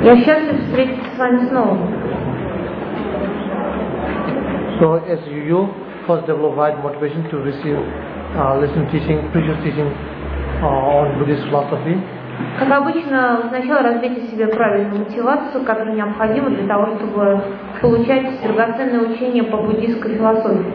Я счастлив встретиться с вами снова. So as you first develop right motivation to receive lesson teaching, previous teaching on Buddhist philosophy. Как обычно, сначала развейте в себе правильную мотивацию, которая необходима для того, чтобы получать драгоценное учение по буддийской философии.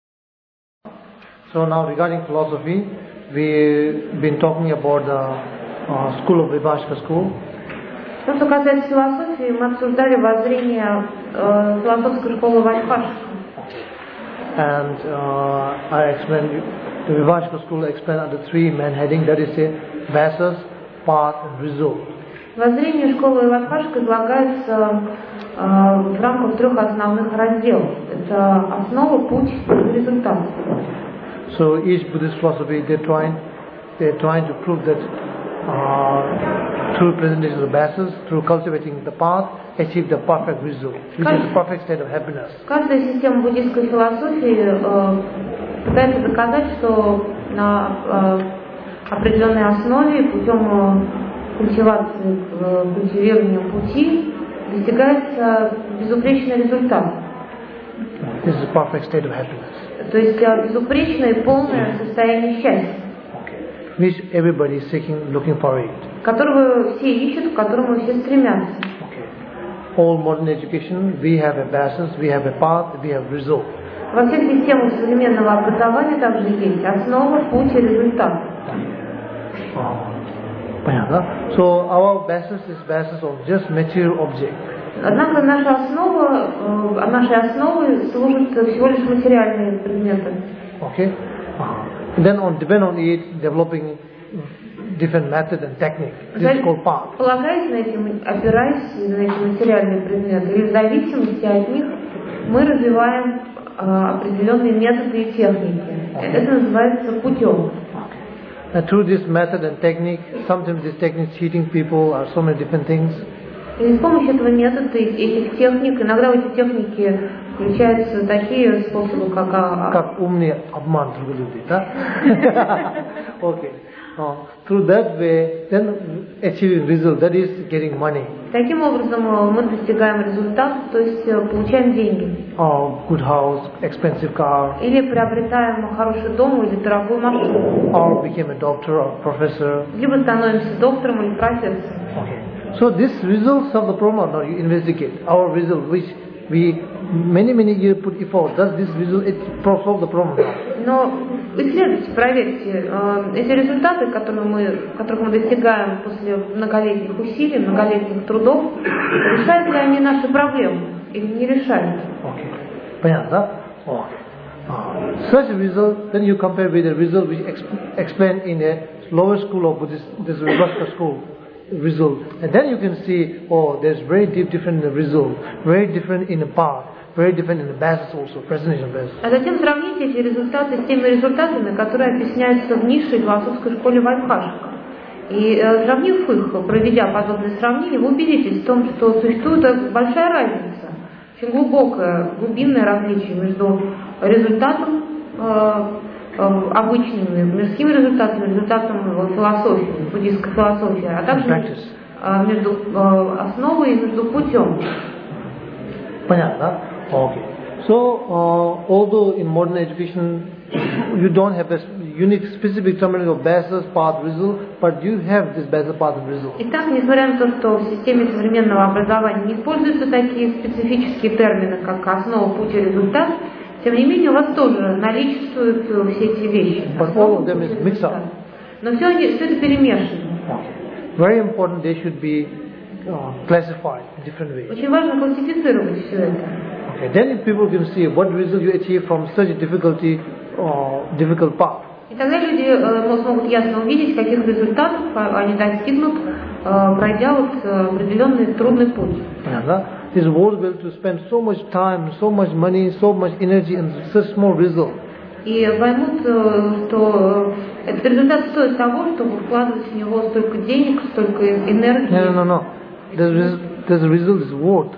So now regarding philosophy, we've been talking about the school of Vibhashika school. То, что касается философии, мы обсуждали воззрение философской школы Вайбхашика. And I explained the Vibhashika school explained under three main headings, that is Vasas, Path and Result. Воззрение школы Вайбхашика излагается в рамках трех основных разделов. Это основа, путь и результат. So each Buddhist philosophy they're trying to prove that through presentation of the Vasas, through cultivating the path, achieve the perfect result, which is the perfect state of happiness. Каждая система буддийской философии пытается доказать, что на определенной основе, путем культивации, культивирования пути, достигается безупречный результат. This is a perfect state of happiness. То есть безупречное и полное состояние счастья. Which everybody is seeking, looking for it. Которого все ищут, к которому все стремятся. Okay. All modern education, we have a basis, we have a path, we have result. Во всех системах современного образования также есть основа, путь и результат. Понятно. So our basis is basis of just material object. Однако нашей основой служат всего лишь материальные предметы. Okay. Then depend on it, developing different method and technique. This is called path. Полагаясь на эти, опираясь на эти материальные предметы, или в зависимости от них, мы развиваем определенные методы и техники. Это называется путем. And through this method and technique, sometimes this technique cheating people or so many different things. И с помощью этого метода и этих техник, иногда в эти техники включаются такие способы, как умный обман других людей, да? Okay. Through that way, then achieving result, that is getting money. Таким образом мы достигаем результата, то есть получаем деньги. Good house, expensive car. Или приобретаем хороший дом или дорогую машину. Or became a doctor or professor. Либо становимся доктором или профессором. Okay. So this result solve the problem. Now you investigate our result, which we many years put effort. Does this result solve the problem? Но исследуйте, проверьте эти результаты, которых мы достигаем после многолетних усилий, многолетних трудов, решают ли они наши проблемы или не решают? Okay. Понятно, да? Okay. Such a result, then you compare with the result which explained in a lower school of Buddhist, this Vibhashika school result, and then you can see, there's very different in the result, very different in the path, very different in the basis also, presentation basis. А затем сравните эти результаты с теми результатами, которые объясняются в низшей философской школе Вайбхашика. И сравнив их, проведя подобное сравнение, вы убедитесь в том, что существует большая разница, очень глубокое, глубинное различие между результатом обычными мирскими результатами, результатом философии, буддийской философии, а также между основой и между путем. Понятно? Okay. So, although in modern education you don't have a unique specific terminology of basis, path, result, but you have this basis, path and result. Итак, несмотря на то, что в системе современного образования не используются такие специфические термины, как основа, путь и результат, тем не менее у вас тоже наличествуют все эти вещи. But all of them is mixed up. Но все это перемешано. Very important, they should be classified in different ways. Очень важно классифицировать все это. Okay, then people can see what result you achieve from such a difficult path. И тогда люди смогут ясно увидеть, каких результатов они достигнут, пройдя определенный трудный путь. Is worthwhile to spend so much time, so much money, so much energy and such small result. И поймут, что этот результат стоит того, чтобы вкладывать в него столько денег, столько энергии. No. The result is worth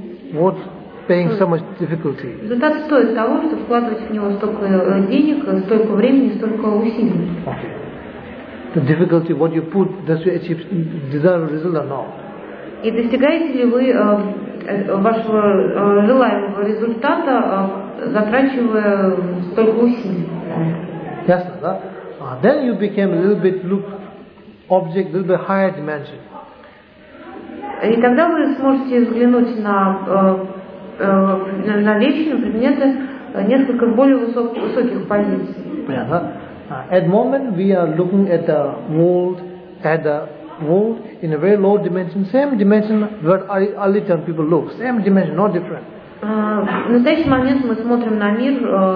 paying so much difficulty. Результат стоит того, чтобы вкладывать в него столько денег, столько времени, столько усилий. Okay. The difficulty, what you put, does you achieve desired result or not? И достигаете ли вы вашего желаемого результата, затрачивая столько усилий? Ясно, да? Then you became a little bit object, a little bit higher dimension. И тогда вы сможете взглянуть на вещи, на предметы несколько более высоких позиций. Yeah, at the moment we are looking at the world in a very low dimension, same dimension what early term people look, same dimension, not different. В настоящий момент мы смотрим на мир,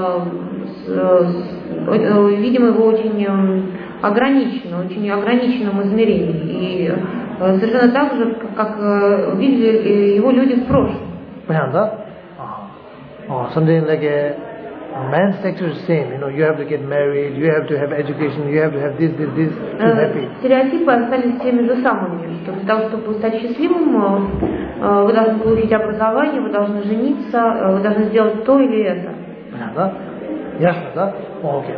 видим его очень ограниченном измерении, и совершенно так же, как видели его люди в прошлом. Понятно? Something like a man's sex is the same. You have to get married, you have to have education, you have to have this to be happy. Стереотипы остались теми же самыми, что для того, чтобы стать счастливым, вы должны получить образование, вы должны жениться, вы должны сделать то или это. Понятно? Ясно, да? Окей.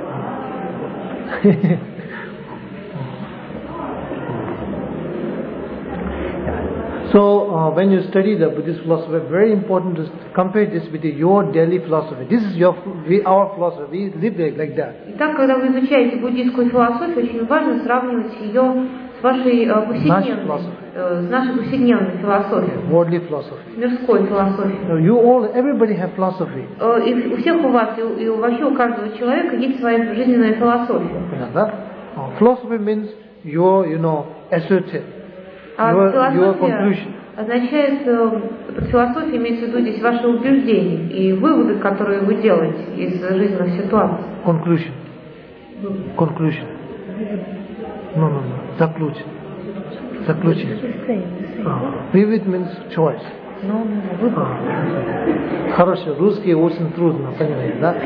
So, when you study the Buddhist philosophy, very important to compare this with your daily philosophy. This is our philosophy. We live like that. Итак, когда вы изучаете буддийскую философию, очень важно сравнивать ее с вашей повседневной философией. Worldly philosophy. Мирской философией. Everybody have philosophy. И у всех у вас, и вообще у каждого человека есть своя жизненная философия. Philosophy means your, assertive. Your conclusion. Означает, философия имеется в виду здесь ваши убеждения и выводы, которые вы делаете из жизненных ситуаций. Conclusion. No. Заключение. Vivid means choice. Хорошо, русский очень трудно понять, да?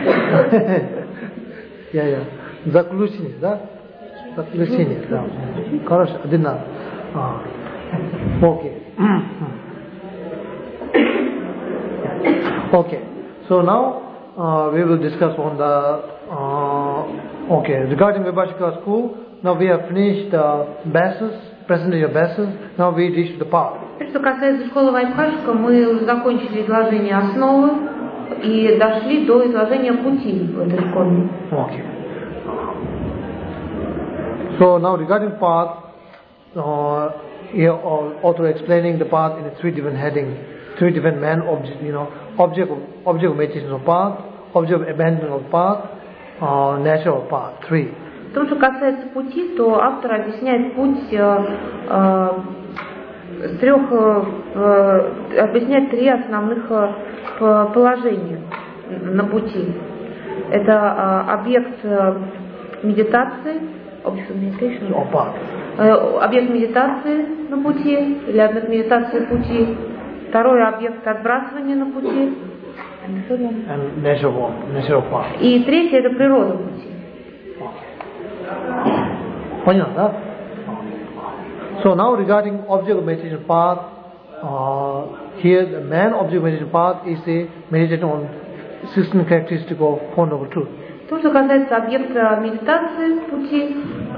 Заключение, да? Заключение, да. Хорошо, одинаково. Okay. So now we will discuss on the regarding Vibhashika school. Now we have finished the basis, presentation of basis. Now we reach the path. Что касается школы Вайбхашика, мы закончили изложение основы и дошли до изложения пути в этой школе. Okay. So now regarding path. Here author explaining the path in three different headings, three different object of meditation of path, object of abandonment of path, nature of path, three. В том, что касается пути, то автор объясняет путь объясняет три основных положения на пути. Это объект медитации, объект медитации на пути, или объект медитации пути, второй объект отбрасывания на пути, и третий это природа пути. Понятно, да? So now regarding object of meditation path, here the main object of meditation path is a meditation on 16 characteristics of Four Noble Truths. То, что касается объекта медитации пути,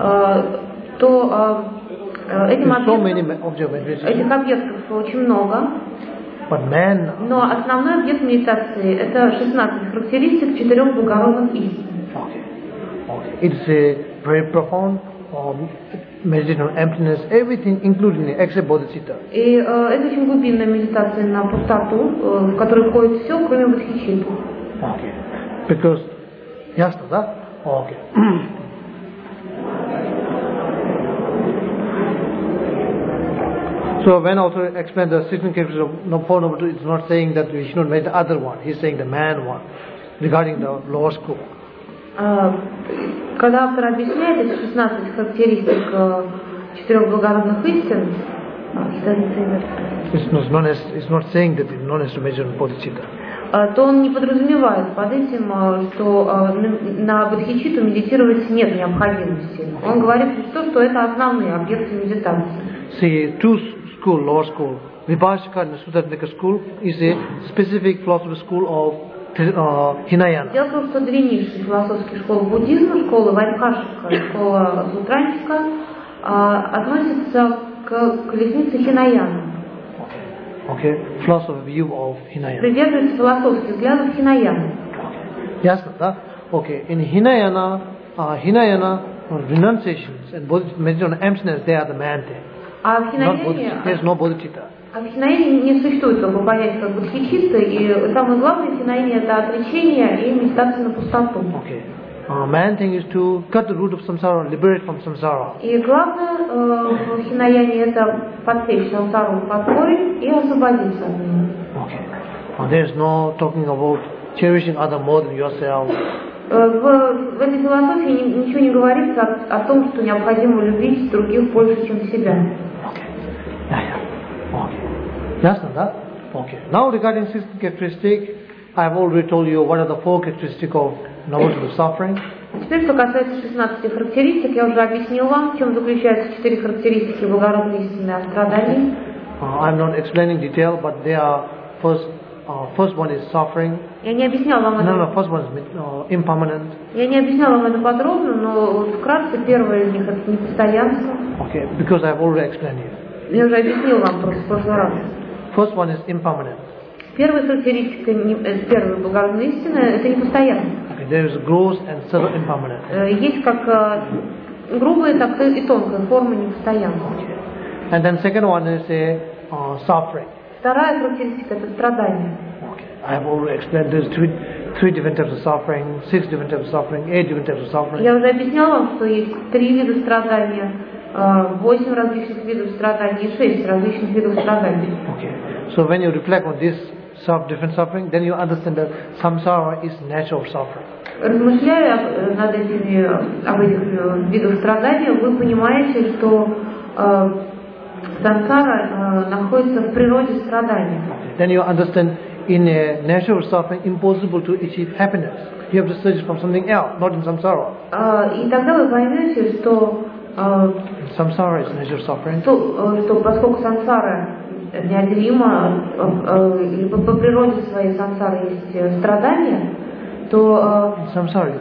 то этих объектов очень много. Но основной объект медитации это 16 характеристик 4 благородных истин. It's a very profound meditation on emptiness, everything including except bodhicitta. И это очень глубинная медитация на пустоту, в которой входит все, кроме бодхичитты. Because ясно, да? Okay. So when author explained the 16 characters of Four Noble Truths, it's not saying that we should not make the other one. He's saying the man one, regarding the lower school. Когда автор объясняет эти 16 характеристик 4 благородных истин, it's not saying that it's not necessary to measure bodhicitta. То он не подразумевает под этим, что на бодхичитту медитировать нет необходимости. Он говорит лишь то, что это основные объекты медитации. See, two school, lower school, Vibhashika and Sutanika school is a specific philosophy school of Hinayana. Дело в том, что две низшие философские школы буддизма, школа Вайбхашика и школа Сутранчика, относятся к колеснице Хинаяна. Okay, philosophy view of Hinayana. Придерживается философских взглядов Хинаяны. Ясно, да? Okay, in Hinayana, renunciations and meditation on emptiness, they are the main thing. А в Хинаяне, There is no bodhicitta. а в Хинаяне не существует такого понятия, как бодхичитта, и самое главное в Хинаяне это отречение и медитация на пустоту. Okay. Main thing is to cut the root of samsara, liberate from samsara. И главное в Хинаяне это подсечь самсару под корень и освободиться от нее. Okay. There is no talking about cherishing other more than yourself. В этой философии ничего не говорится о том, что необходимо любить других больше, чем себя. Okay. Okay. Ясно, да? Okay. Now regarding sixth characteristic, I have already told you what are the four characteristics of knowledge of suffering. Теперь, что касается 16 характеристик, я уже объяснил вам, в чем заключаются 4 характеристики благородной истины о страдании. I'm not explaining detail, but they are first one is suffering. Я не объяснял вам это. No, first one is impermanent. Я не объяснял вам это подробно, но вкратце первое из них это непостоянство. Okay, because I have already explained it. Я уже объяснил вам просто в прошлый раз. First one is impermanent. Первая характеристика первой благородной истины это непостоянство. Okay, there is gross and subtle impermanence. Есть как грубая, так и тонкая форма непостоянства. And then second one is suffering. Вторая характеристика это страдание. I have already explained there's three different types of suffering, 6 different types of suffering, 8 different types of suffering. Я уже объяснял вам, что есть 3 вида страдания, 8 различных видов страданий и 6 различных видов страданий. Okay. So when you reflect on this different suffering, then you understand that samsara is natural suffering. Размышляя об этих видах страдания, вы понимаете, что сансара находится в природе страдания. Then you understand in a natural suffering impossible to achieve happiness. You have to search from something else, not in samsara. И тогда вы поймете, что samsara is natural suffering. Что поскольку сансара неотделима, и по природе своей сансары есть страдания, то в сансаре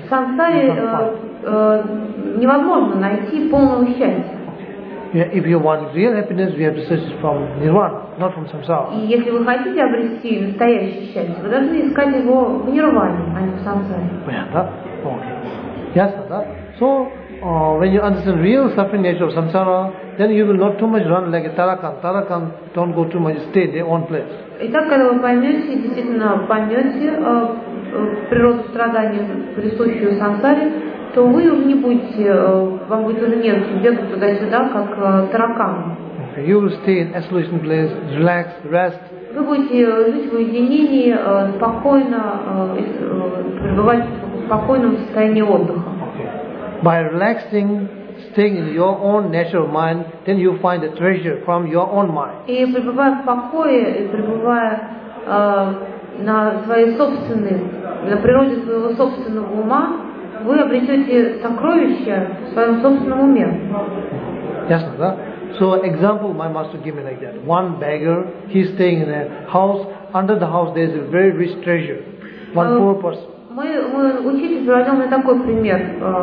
невозможно найти полного счастья. If you want real happiness, we have to search from nirvana, not from samsara. И если вы хотите обрести настоящее счастье, вы должны искать его в нирване, а не в сансаре. Понятно? Ясно, да? So, when you understand real suffering nature of samsara, then you will not too much run like a tarakan. Tarakan don't go too much, stay in their own place. Итак, когда вы поймете, действительно поймете природу страдания, присущую сансаре, то вы уже не будете, вам будет уже нет бегать туда-сюда, как таракан. Okay, you will stay in isolation place, relax, rest. Вы будете жить в уединении, спокойно, пребывать в спокойном состоянии отдыха. Okay. By relaxing, staying in your own natural mind, then you find a treasure from your own mind. И пребывая в покое, и пребывая на своей собственной, на природе своего собственного ума, вы обретете сокровища в своем собственном уме. Ясно, да? So example my master gave me like that. One beggar, he's staying in a house. Under the house there is a very rich treasure. One poor person. Мой учитель приводил мне такой пример,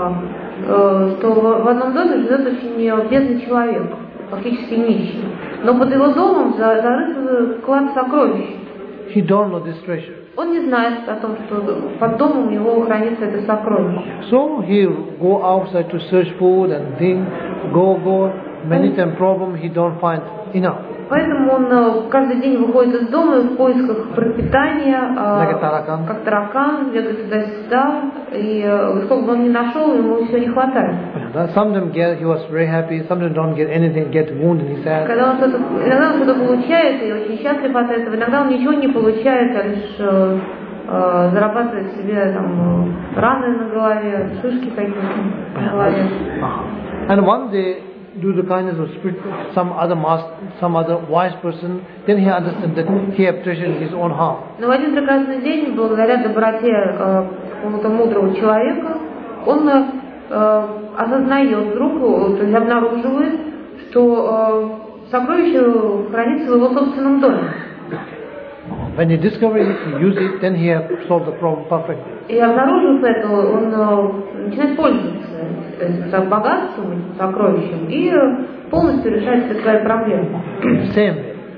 что в одном доме живет очень бедный человек, фактически нищий. Но под его домом зарыт клад сокровищ. He don't know this treasure. Он не знает о том, что под домом его хранится это сокровище. So he go outside to search food and think, go. Many times problem he don't find enough. Поэтому он каждый день выходит из дома в поисках пропитания, как таракан, бегает туда-сюда, и сколько бы он ни нашел, ему все не хватает. Sometimes he was very happy, sometimes don't get anything, get wound in his head. Иногда он что-то получает и очень счастлив от этого, иногда он ничего не получает, а лишь зарабатывает себе там раны на голове, шишки какие-то на голове. And one day, due to the kindness of spirit, some other wise person, then he understands that he has treasure in his own heart. Но в один прекрасный день, благодаря доброте какого-то мудрого человека, он осознает вдруг, то есть обнаруживает, что сокровище хранится в его собственном доме. When he discovers it, he uses it, then he has solved the problem perfectly. И обнаружив это, он начинает пользоваться этим богатством, этим сокровищем, и полностью решает все свои проблемы. Same way.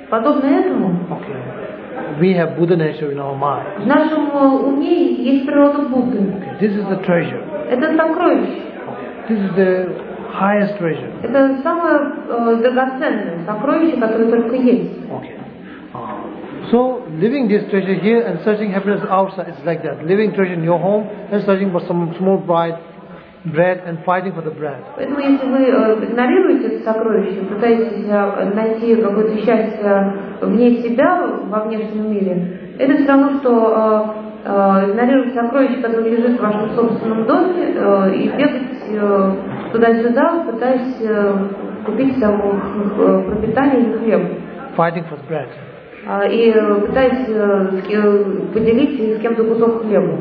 Подобно этому, okay, we have Buddha nature in our mind. в нашем уме есть природа Будды. Okay, this is the treasure. Это сокровище. Okay, this is the highest treasure. Это самое драгоценное сокровище, которое только есть. Okay. So living this treasure here and searching happiness outside, it's like that. Living treasure in your home and searching for some small bread and fighting for the bread. Поэтому если вы игнорируете это сокровище, пытаетесь найти какое-то счастье вне себя, во внешнем мире, это все равно, что игнорировать сокровище, которое лежит в вашем собственном доме, и бегать туда-сюда, пытаясь купить само пропитание или хлеб. Fighting for the bread. И пытаясь поделить с кем-то кусок хлеба.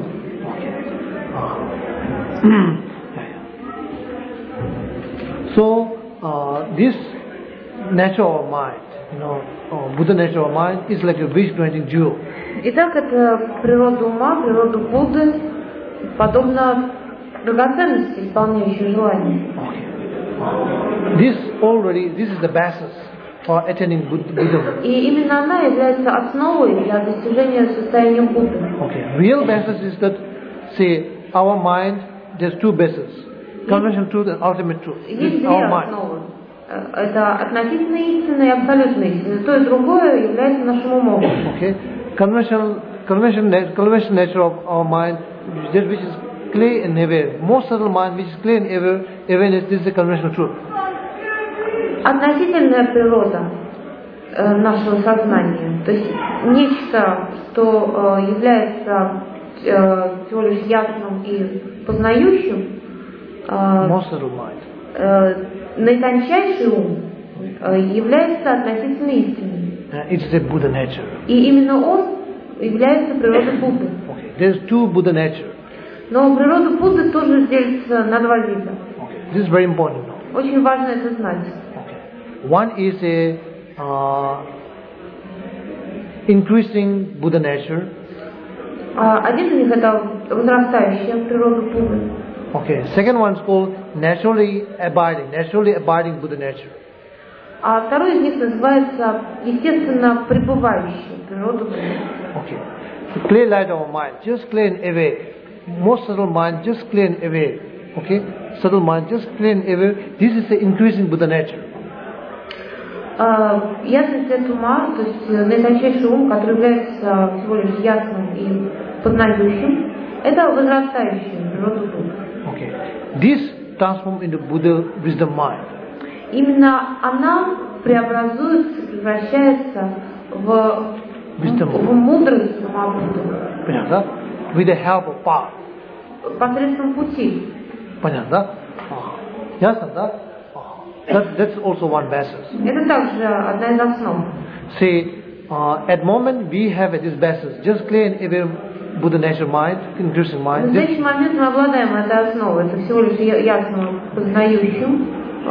So this nature of mind, Buddha nature of mind is like a wish-granting jewel. Итак, это природа ума, природа Будды, подобно драгоценности, исполняющей желания. This is the basis for attaining Buddhism. И именно она является основой для достижения состояния Будды. Okay. Real basis is that, say, our mind, there's two bases: conventional truth and ultimate truth. Есть две Our mind. основы. Это относительная истина и абсолютная истина. То и другое является нашим умом. Okay. Conventional nature of our mind, that which is clear and aware. Most subtle mind, which is clear and awareness, this is the conventional truth. Относительная природа нашего сознания, то есть нечто, что является всего лишь ясным и познающим, наитончайший ум является относительной истиной. It's the Buddha nature. И именно он является природой Будды. Okay. There's two Buddha nature. Но природа Будды тоже делится на два вида. Okay. This is very important. Очень важно это знать. Okay. One is a increasing Buddha nature. Один из них это возрастающая природа Будды. Okay. Second one is called naturally abiding Buddha nature. А второй из них называется естественно пребывающая природа Будды. Okay. The clear light of our mind, just clear and away. Most subtle mind, just clear and away. Okay. Subtle mind, just clear and away. This is the increasing Buddha nature. Ясность от ума, то есть наитончайший ум, который является всего лишь ясным и познающим, это возрастающая природа Будды. Okay. This transforms into Buddha wisdom mind. Именно она преобразуется, превращается в мудрость ума Будды. Понятно? With the help of path. Посредством пути. Понятно? Ясно, да? That's also one basis. Это также одна из основ. See, at moment we have this basis, just clear and aware Buddha nature mind, increasing В mind. настоящий момент мы обладаем этой основой. Это всего лишь ясным, познающим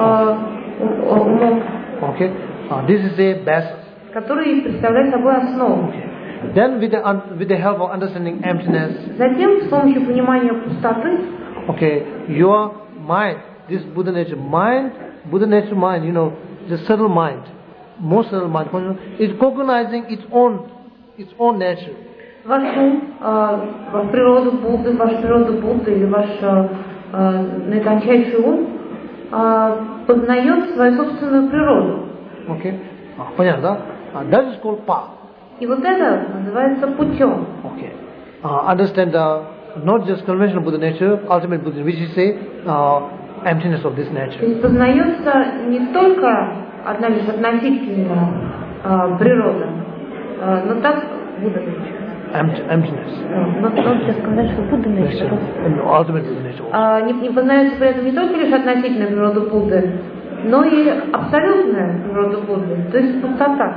умом, Okay, this is a basis. который представляет собой основу. Okay. Then with the help of understanding emptiness, Затем, с помощью понимания пустоты, okay, your mind, this Buddha nature mind, the subtle mind, most subtle mind, is recognizing its own nature. ваш ум, природу Будды, вашу природу Будды или ваш наитончайший ум познает свою собственную природу. Okay, понятно, да? That is called path. И вот это называется путем. Okay, understand not just conventional Buddha nature, ultimate Buddha, which is say emptiness of this То nature. есть познается не только одна лишь относительная природа, но так Будда Emptiness. Но сейчас сказать, что Будда Ultimate Buddha nature. не познается при этом не только лишь относительная природа Будды, но и абсолютная природа Будды, то есть пустота.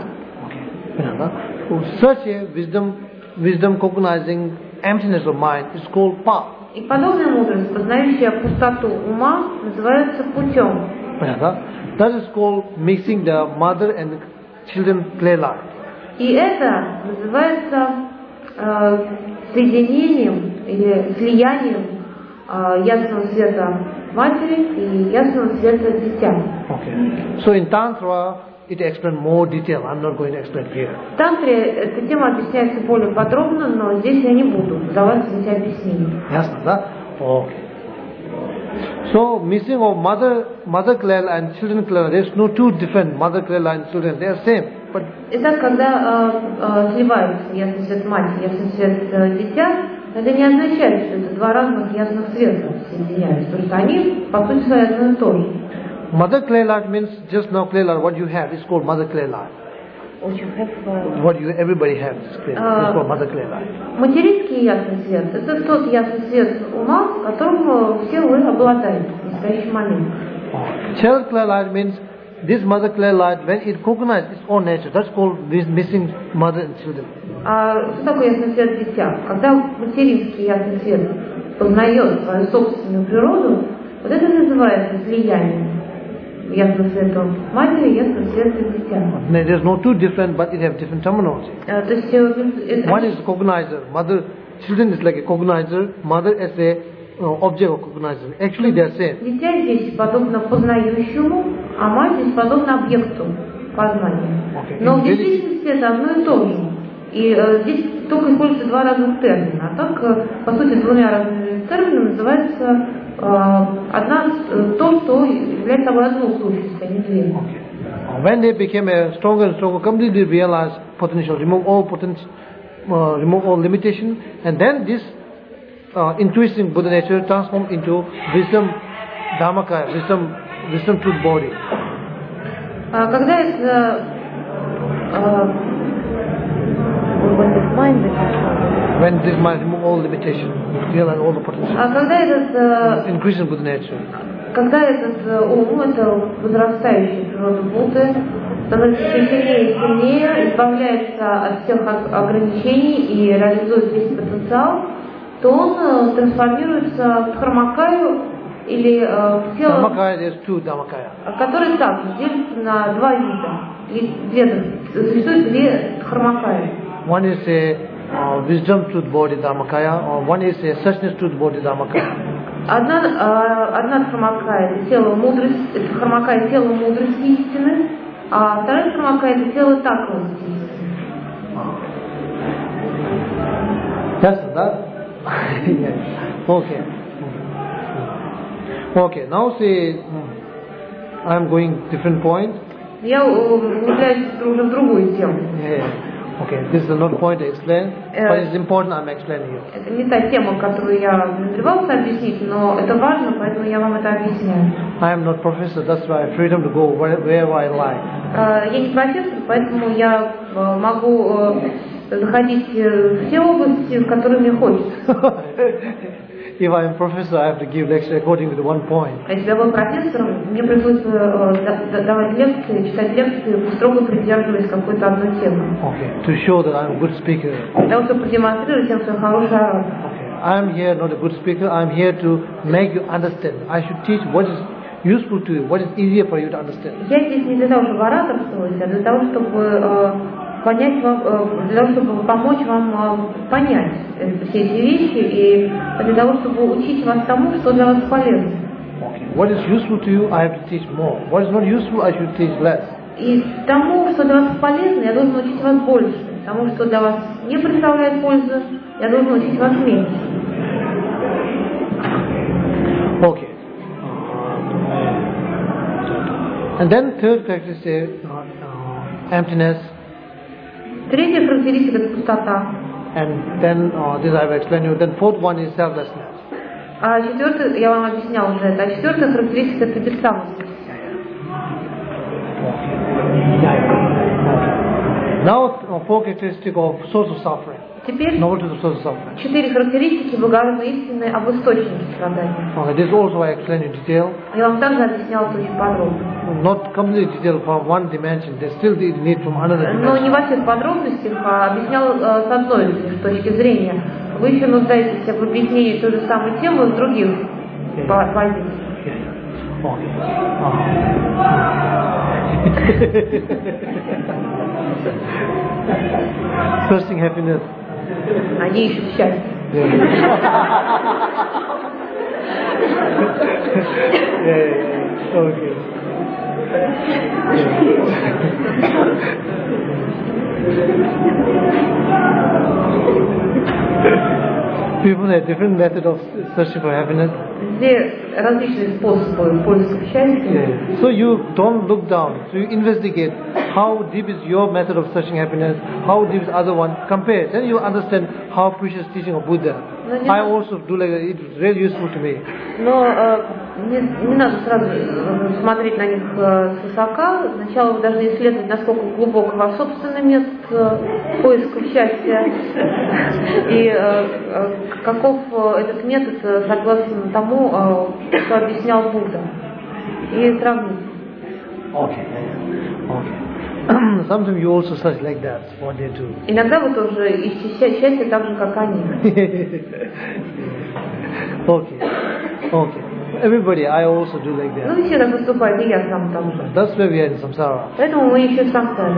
Such a wisdom cognizing emptiness of mind is called path. И подобная мудрость, познающая пустоту ума, называется путем. That is called mixing the mother and children clear light. И это называется соединением или слиянием ясного света матери и ясного света дитя. Okay. So in Tantra, it explains more detail. I'm not going to explain here. В тантре эта тема объясняется более подробно, но здесь я не буду давать эти объяснения. Ясно, да? Okay. So missing of mother clay and children clay, there's no two different mother clay and children. They are same. But итак, когда сливаются ясный свет матери и ясный свет дитя, это не означает, что это два разных ясных света соединяются, потому что они по сути своей одно и то же. Mother clay light means just now clay light. What you have is called mother clay light. What everybody has is called mother clay light. Материнский ясный свет – это тот ясный свет ума, которым все вы обладаете в настоящий момент. Child clay light means this mother clay light, when it recognizes its own nature, that's called missing mother and children. А что такое ясный свет дитя? Когда материнский ясный свет познает свою собственную природу, вот это называется слиянием. Ясный свет матери, ясный свет дитя. There's no two different, but it have different terminology. То есть, one is cognizer. Mother, children is like a cognizer. Mother as a object of cognizer. Actually, they are same. Дитя здесь подобно познающему, а мать здесь подобно объекту познания. Но в действительности это одно и то же. И здесь только используются два разных термина. А так, по сути, двумя разными терминами называется одна то, что является собой одну сущность, а не две. When they became a stronger and stronger, completely realized potential, remove all limitation, and then this increasing Buddha nature transformed into wisdom, Dharmakaya, wisdom truth body. Когда это when this mind remove all limitation, realize all the potential. Когда этот increasing Buddha nature. Когда этот ум, это возрастающая природа Будды, становится все сильнее и сильнее, избавляется от всех ограничений и реализует весь потенциал, то он трансформируется в Дхармакаю или в тело, которое так делится на два вида. Существует две Дхармакаи. One is a wisdom truth body Dharmakaya, or one is a suchness truth body Dharmakaya. Одна Дхармакая – это тело мудрости, это Дхармакая – тело мудрости истины, а вторая Дхармакая – это тело таковости истины. Yes, that? Yes. Okay. Okay, now see, I am going different point. Я углубляюсь уже в другую тему. Okay, this is not point to explain, but it's important I'm explaining you. Это не та тема, которую я намеревался объяснить, но это важно, поэтому я вам это объясняю. I am not professor, that's why I have freedom to go wherever I like. Я не профессор, поэтому я могу заходить в все области, в которые мне хочется. If I am professor, I have to give lecture according to the one point. Если я был профессором, мне приходится давать лекции, читать лекции, строго придерживаясь какой-то одной темы. Okay, to show that I am a good speaker. Для того, чтобы продемонстрировать тем, что я хороший оратор. Okay, I am here not a good speaker. I am here to make you understand. I should teach what is useful to you, what is easier for you to understand. Я здесь не для того, чтобы ораторствовать, а для того, чтобы понять вам, для того, чтобы помочь вам понять все эти вещи и для того, чтобы учить вас тому, что для вас полезно. Okay. What is useful to you, I have to teach more. What is not useful, I should teach less. И тому, что для вас полезно, я должен учить вас больше. Тому, что для вас не представляет пользы, я должен учить вас меньше. Okay. And then third characteristic, emptiness. Третья характеристика – это пустота. And then this I will explain you. Then fourth one is selflessness. А четвертая, я вам объяснял уже это. А четвертая характеристика – это бесsamостность. Now four characteristics of source of suffering. Теперь четыре характеристики благородной истины об источнике страдания. Okay, this also I explain in detail. Я вам также объяснял это очень подробно. Not completely detail from one dimension. There's still the need from another dimension. Но не во всех подробностях, а объяснял с одной точки зрения. Вы еще нуждаетесь в объяснении той же самой темы с других позиций. Searching happiness. Они ищут счастье. Okay. People have different method of searching for happiness. Все различные способы поиска счастья. Yeah. So you don't look down. So you investigate how deep is your method of searching happiness, how deep is other one. Compare. Then you understand how precious teaching of Buddha. I also do like that. It's really useful to me. Но не надо сразу смотреть на них свысока. Сначала вы должны исследовать, насколько глубок ваш собственный метод поиска счастья и каков этот метод согласно тому, что объяснял Будда. И сравнить. Okay. Sometimes you also search like that, what they do. Иногда вы тоже ищете счастье так же, как они. Okay. Everybody, I also do like that. Ну, все так поступают, и я сам так же. That's why we are in samsara. Поэтому мы еще в самсаре.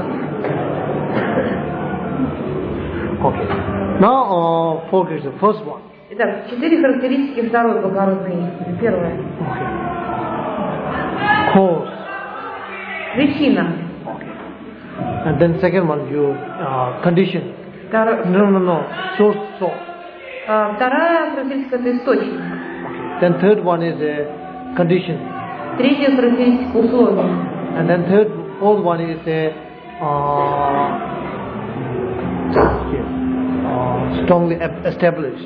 Okay. Now, focus the first one. Итак, 4 характеристики второй благородной истины. Первое. Okay. Cause. Причина. And then second one, you condition. No. Source. Вторая характеристика – это источник. Okay. Then third one is a condition. Третья характеристика – условия. And then fourth one is a strongly established.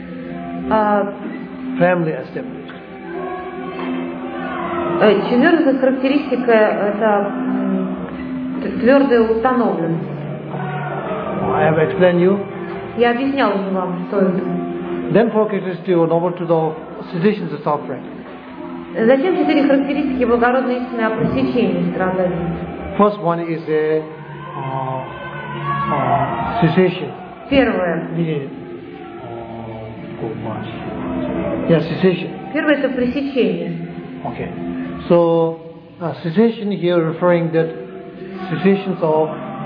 Firmly established. Четвертая характеристика – это твердая установленность. I have explained you. Я объяснял уже вам, что это. Then focus is to over to the cessations of suffering. Затем 4 характеристики благородной истины о пресечении страданий. First one is a cessation. Первое. Cessation. Первое – это пресечение. Okay. So cessation here referring that cessations of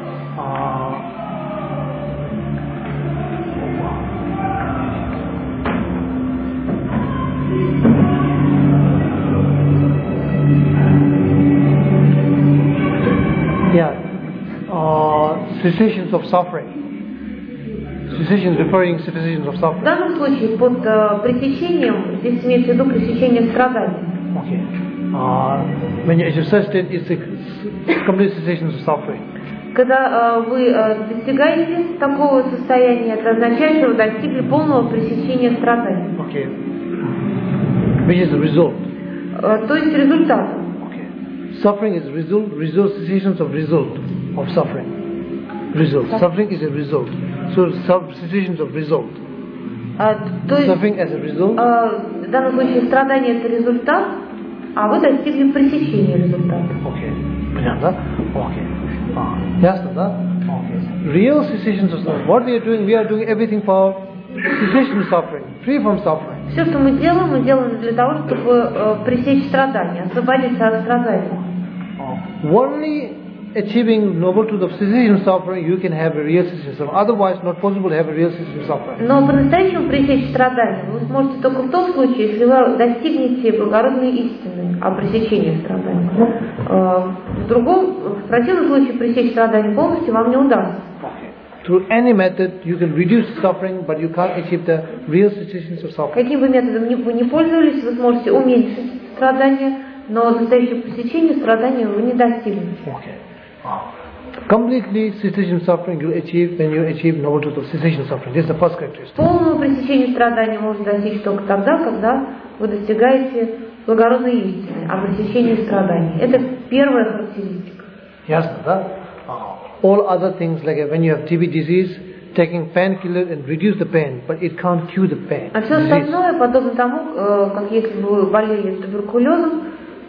cessations of suffering. Cessations referring cessations of suffering. В данном случае под пресечением здесь имеется в виду пресечение страданий. Okay. When you achieve such state, it's a complete cessation of suffering. Когда вы достигаете такого состояния, это означает, что вы достигли полного пресечения страданий. Okay. Which is the result. То есть результат. Okay. Suffering is result cessations of result of suffering. Result. Suffering is a result. So cessations of result. То есть, suffering as a result. В данном случае страдание это результат, а вы достигли пресечения результата. Okay. Понятно? Okay. Ясно, да? Okay. Real cessations of suffering. What we are doing everything for cessation of suffering, free from suffering. Все, что мы делаем для того, чтобы пресечь страдания, освободиться от страданий. Only achieving noble truth of cessation of suffering, you can have a real cessation of suffering. Otherwise, not possible to have a real cessation of suffering. Но по-настоящему пресечь страдания вы сможете только в том случае, если вы достигнете благородной истины о пресечении страданий. В противном случае пресечь страдания полностью вам не удастся. Through any method, you can reduce suffering, but you can't achieve the real cessations of suffering. Каким бы методом вы не пользовались, вы сможете уменьшить страдания, но настоящее пресечение страданий вы не достигнете. Okay. Completely cessation of suffering you achieve when you achieve noble truth of cessation of suffering. This is the first characteristic. Полного пресечения страданий можно достичь только тогда, когда вы достигаете благородной истины о пресечении страданий. Это первая характеристика. Ясно, да? All other things, like when you have TB disease, taking painkiller and reduce the pain, but it can't cure the pain. А все остальное подобно тому, как если бы вы болели туберкулезом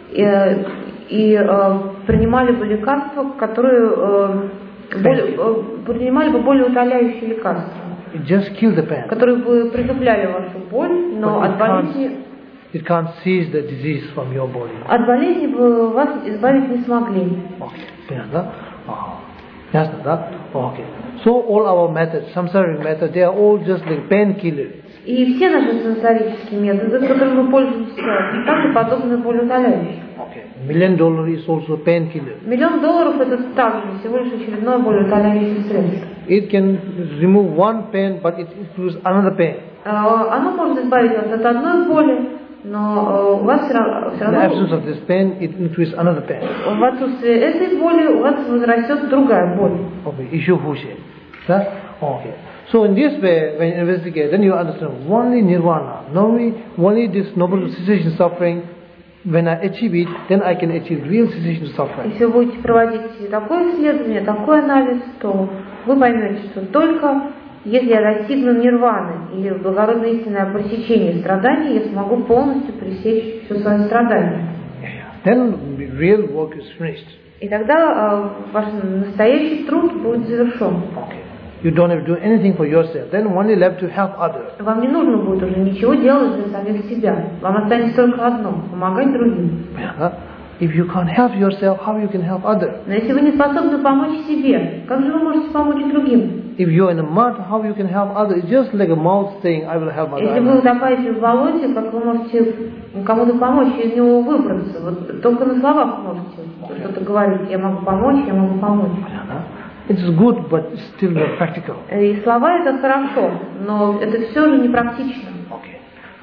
и принимали бы лекарства, которые принимали бы болеутоляющие лекарства, которые бы притупляли вашу боль, но от болезни it can't seize the disease from your body. От болезни бы вас избавить не смогли. Понятно? Ясно, да? Okay. So all our methods, samsaric methods, they are all just like painkillers. И все наши сенсорические методы, которыми мы пользуемся, также подобны болеутоляющим. Okay. $1 million is also painkiller. $1 миллион это также всего лишь очередное болеутоляющее средство. It can remove one pain, but it includes another pain. Оно может избавить вас от одной боли, но у вас все равно... In the absence of this pain, it increases another pain. В отсутствие этой боли у вас возрастет другая боль. Okay, issue Hushe. Okay. So in this way, when you investigate, then you understand only nirvana, only this noble cessation suffering. When I achieve it, then I can achieve real cessation suffering. Если вы будете проводить такое исследование, такой анализ, то вы поймете, что только если я достигну нирваны или благородное истинное пресечение страданий, я смогу полностью пресечь все свое страдание. Then real work is finished. И тогда ваш настоящий труд будет завершен. Okay. You don't have to do anything for yourself. Then only left to help others. Вам не нужно будет уже ничего делать для самих себя. Вам останется только одно – помогать другим. If you can't help yourself, how you can help others? Но если вы не способны помочь себе, как же вы можете помочь другим? If you're in a mud, how you can help others? It's just like a mouth saying, I will help others. Если вы утопаете в болоте, как вы можете кому-то помочь из него выбраться? Вот только на словах можете что-то говорить. Я могу помочь, я могу помочь. It's good, but still not practical. И слова это хорошо, но это все же не практично. Okay.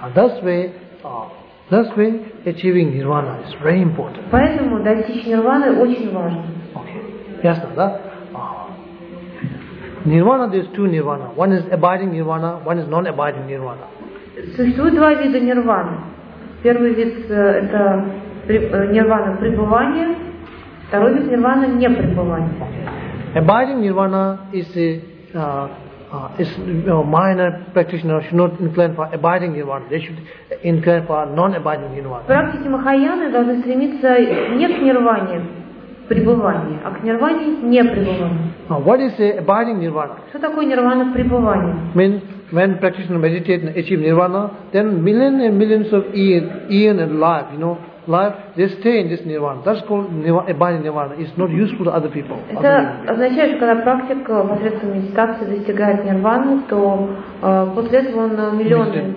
Thus way, achieving nirvana is very important. Поэтому достичь нирваны очень важно. Okay. Ясно, да? Nirvana, there's two nirvana. One is abiding nirvana, one is non-abiding nirvana. Существует два вида нирваны. Первый вид это нирвана пребывания, второй вид нирвана непребывания. Abiding nirvana is minor practitioners should not incline for abiding nirvana. They should incline for non-abiding nirvana. Практики Махаяны должны стремиться не к нирване пребывания, а к нирване непребывания. What is abiding nirvana? Что такое нирвана пребывания? When practitioners meditate and achieve nirvana, then millions and millions of years and life, life, they stay in this nirvana. That's called abiding nirvana. It's not useful to other people. Это означает, что когда практик посредством медитации достигает нирваны, то после этого он миллионы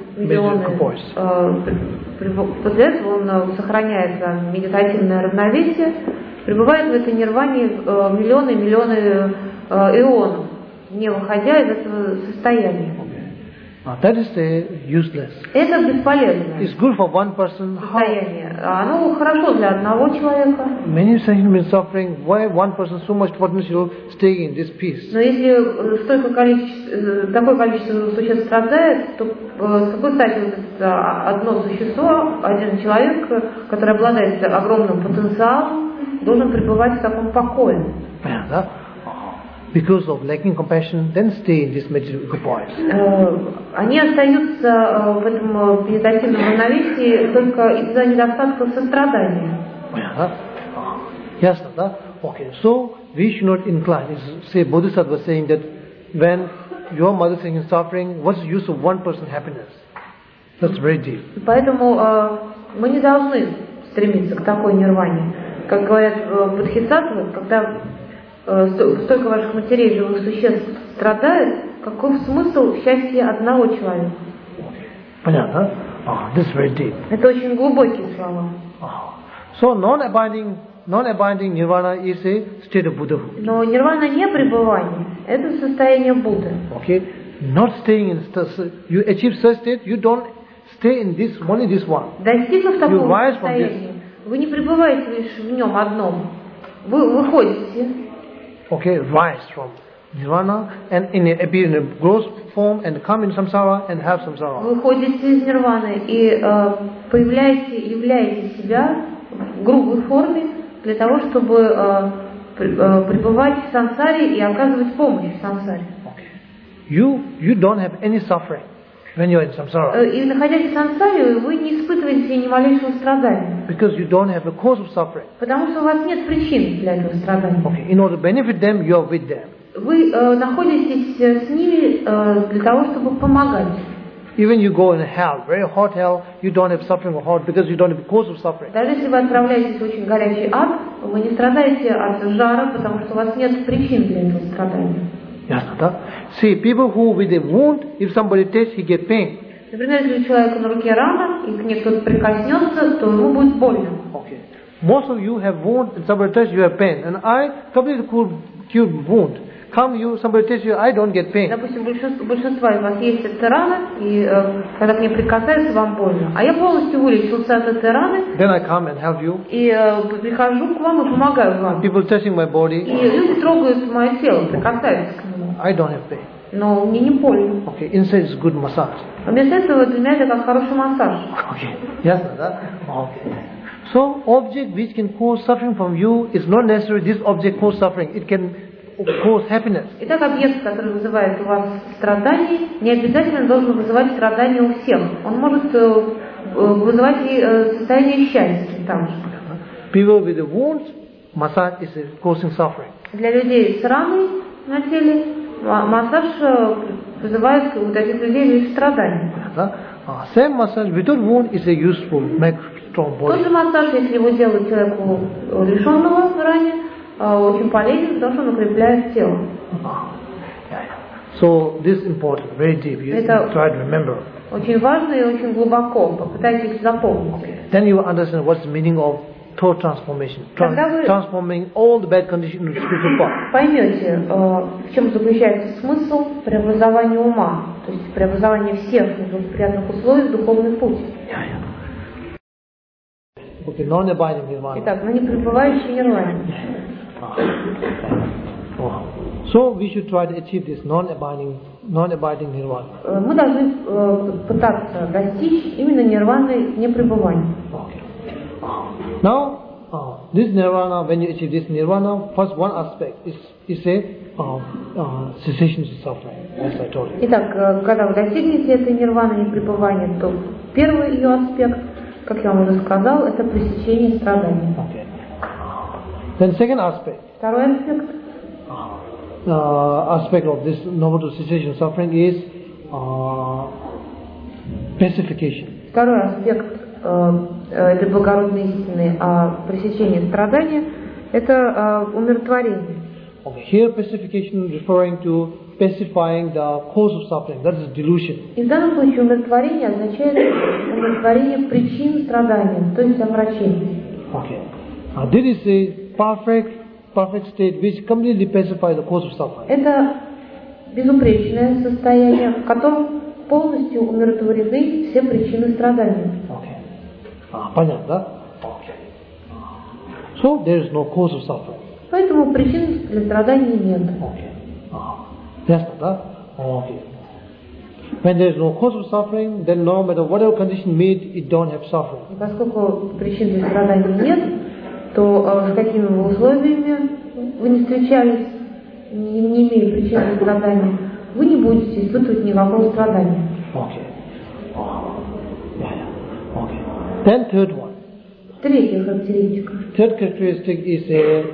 после этого он сохраняет медитативное равновесие, пребывает в этой нирване миллионы эонов, не выходя из этого состояния. That is useless. Это бесполезно. It's good for one person. Состояние. Оно хорошо для одного человека. Many human suffering. Why one person so much potential staying in this peace? Но если такое количество существ страдает, то с какой стати одно существо, один человек, который обладает огромным потенциалом, должен пребывать в таком покое? Because of lacking compassion, then stay in this meditative equipoise. Они остаются в этом медитативном равновесии только из-за недостатка сострадания. Ясно, да? Okay, so we should not incline. Say Bodhisattva saying that when your mother is suffering, what's the use of one person's happiness? That's very deep. Поэтому мы не должны стремиться к такой нирване. Как говорят бодхисаттвы, когда столько ваших матерей, живых существ страдает, каков смысл счастья одного человека? Понятно? This is very deep. Это очень глубокие слова. So non-abiding nirvana is a state of Buddhahood. Но нирвана не пребывание, это состояние Будды. Okay, not staying in you achieve such state, you don't stay in this only this one. Достигнув такого состояния, вы не пребываете лишь в нем одном. Вы выходите. Okay, rise from nirvana and appear in a gross form and come in samsara and have samsara. Вы выходите из нирваны и являете себя в грубой форме для того, чтобы пребывать в сансаре и оказывать помощь в сансаре. Okay. You don't have any suffering when you are in samsara. И находясь в сансаре, вы не испытываете ни малейшего страдания. Because you don't have a cause of suffering. Потому что у вас нет причин для этого страдания. Okay. In order to benefit them, you are with them. Вы находитесь с ними для того, чтобы помогать. Even you go in hell, very hot hell, you don't have suffering or hot because you don't have a cause of suffering. Даже если вы отправляетесь в очень горячий ад, вы не страдаете от жара, потому что у вас нет причин для этого страдания. Ясно, да? See, people who with a wound, if somebody touches, he get pain. Например, если у человека на руке рана, и к ней кто-то прикоснется, то ему будет больно. Okay. Most of you have wound, and somebody touch you have pain, and I completely cured wound. Come you, somebody touch you, I don't get pain. Допустим, большинство из вас есть эта рана, и когда к ней прикасаются, вам больно. А я полностью вылечился от этой раны. Then I come and help you. И прихожу к вам и помогаю вам. People touching my body. И люди трогают мое тело, прикасаются к нему. I don't have pain. Но мне не больно. Okay, inside is good massage. А вместо этого для меня это как хороший массаж. Okay, yes, да? Okay. So, object which can cause suffering from you is not necessarily this object cause suffering. It can cause happiness. Итак, объект, который вызывает у вас страдания, не обязательно должен вызывать страдания у всех. Он может вызывать и состояние счастья там же. People with wounds, massage is causing suffering. Для людей с раной на теле массаж вызывает у таких людей лишь страдания. Same massage without wound is a useful, make strong body. Тот же массаж, если его делать человеку лишенного раны, очень полезен, потому что он укрепляет тело. So this is important, very deep. You try to remember. Очень важно и очень глубоко. Попытайтесь запомнить. Then you will understand what's the meaning of thought transformation. Transforming all the bad conditions into spiritual path. Поймете, в чем заключается смысл преобразования ума, то есть преобразования всех неблагоприятных условий в духовный путь. Okay, non-abiding nirvana. Итак, но не пребывающий нирване. So we should try to achieve this non-abiding nirvana. Мы должны пытаться достичь именно нирваны непребывания. Okay. Now, this nirvana, when you achieve this nirvana, first one aspect is a cessation of suffering, as I told you. Итак, когда вы достигнете этой нирваны непребывания, то первый ее аспект, как я вам уже сказал, это пресечение страданий. Okay. Then second aspect. Второй аспект. Aspect of this noble cessation of suffering is pacification. Второй аспект этой благородной истины о пресечении страдания – это умиротворение. Okay. Here pacification referring to specifying the cause of suffering. That is delusion. И в данном случае умиротворение означает умиротворение причин страдания, то есть омрачение. Okay. This is a perfect state which completely pacifies the cause of suffering. Это безупречное состояние, в котором полностью умиротворены все причины страдания. Okay. Понятно, да? Okay. So there is no cause of suffering. Поэтому причин для страданий нет. Okay. Ясно, да? Okay. When there is no cause of suffering, then no matter whatever condition made, it don't have suffering. И поскольку причин для страданий нет, то с какими бы условиями вы не встречались, не имея причин для страданий, вы не будете испытывать никакого страдания. Okay. Okay. Then third one. Третья характеристика. Third characteristic is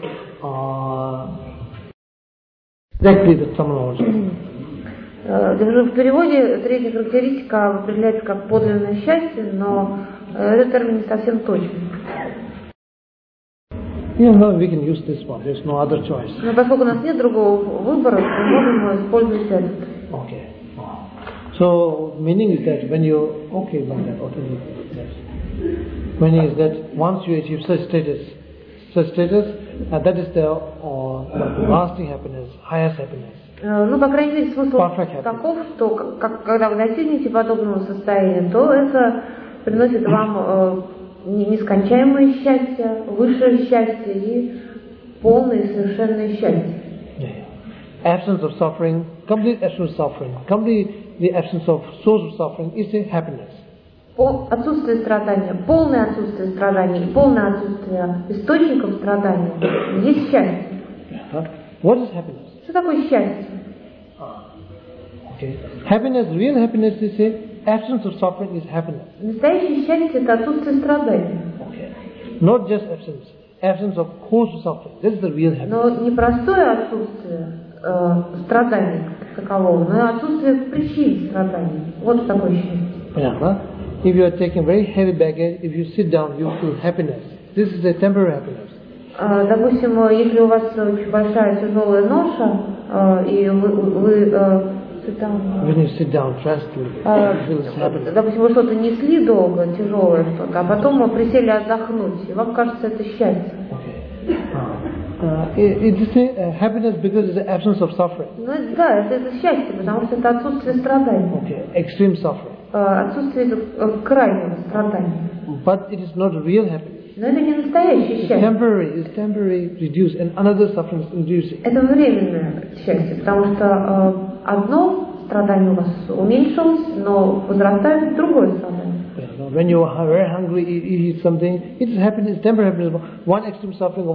exactly the terminology. В переводе третья характеристика определяется как подлинное счастье, но этот термин не совсем точный. No, we can use this one. There's no other choice. Но поскольку у нас нет другого выбора, мы можем использовать этот. Okay. So meaning is that when you meaning is that once you achieve such status, that is the lasting happiness, highest happiness. Ну, по крайней мере, смысл таков, что когда вы достигнете подобного состояния, то это приносит вам нескончаемое счастье, высшее счастье и полное и совершенное счастье. Absence of suffering, complete absence of suffering, the absence of source of suffering is a happiness. Отсутствие страдания, полное отсутствие страданий и полное отсутствие источников страданий есть счастье. What is happiness? Что такое счастье? Okay. Happiness, real happiness is a absence of suffering is happiness. Настоящее счастье – это отсутствие страданий. Okay. Not just absence of cause of suffering. This is the real happiness. Но не простое отсутствие страданий как такового, но и отсутствие причин страданий. Вот что такое счастье. Понятно? If you are taking very heavy baggage, if you sit down, you feel happiness. This is a temporary happiness. Допустим, если у вас очень большая тяжелая ноша, и вы sit down. When you sit down, tranquilly. Допустим, вы что-то несли долго, тяжелое что-то, а потом вы присели отдохнуть, и вам кажется это счастье. It's happiness because it's the absence of suffering. Ну да, это счастье, потому что это отсутствие страданий. Extreme suffering. Отсутствие крайнего страдания. But it is not real happiness. Но это не настоящее счастье. It's temporary, reduced, and another suffering is inducing. Это временное счастье, потому что одно страдание у вас уменьшилось, но возрастает другое страдание. When you are very hungry, you eat something. It is happiness, temporary happiness. One extreme suffering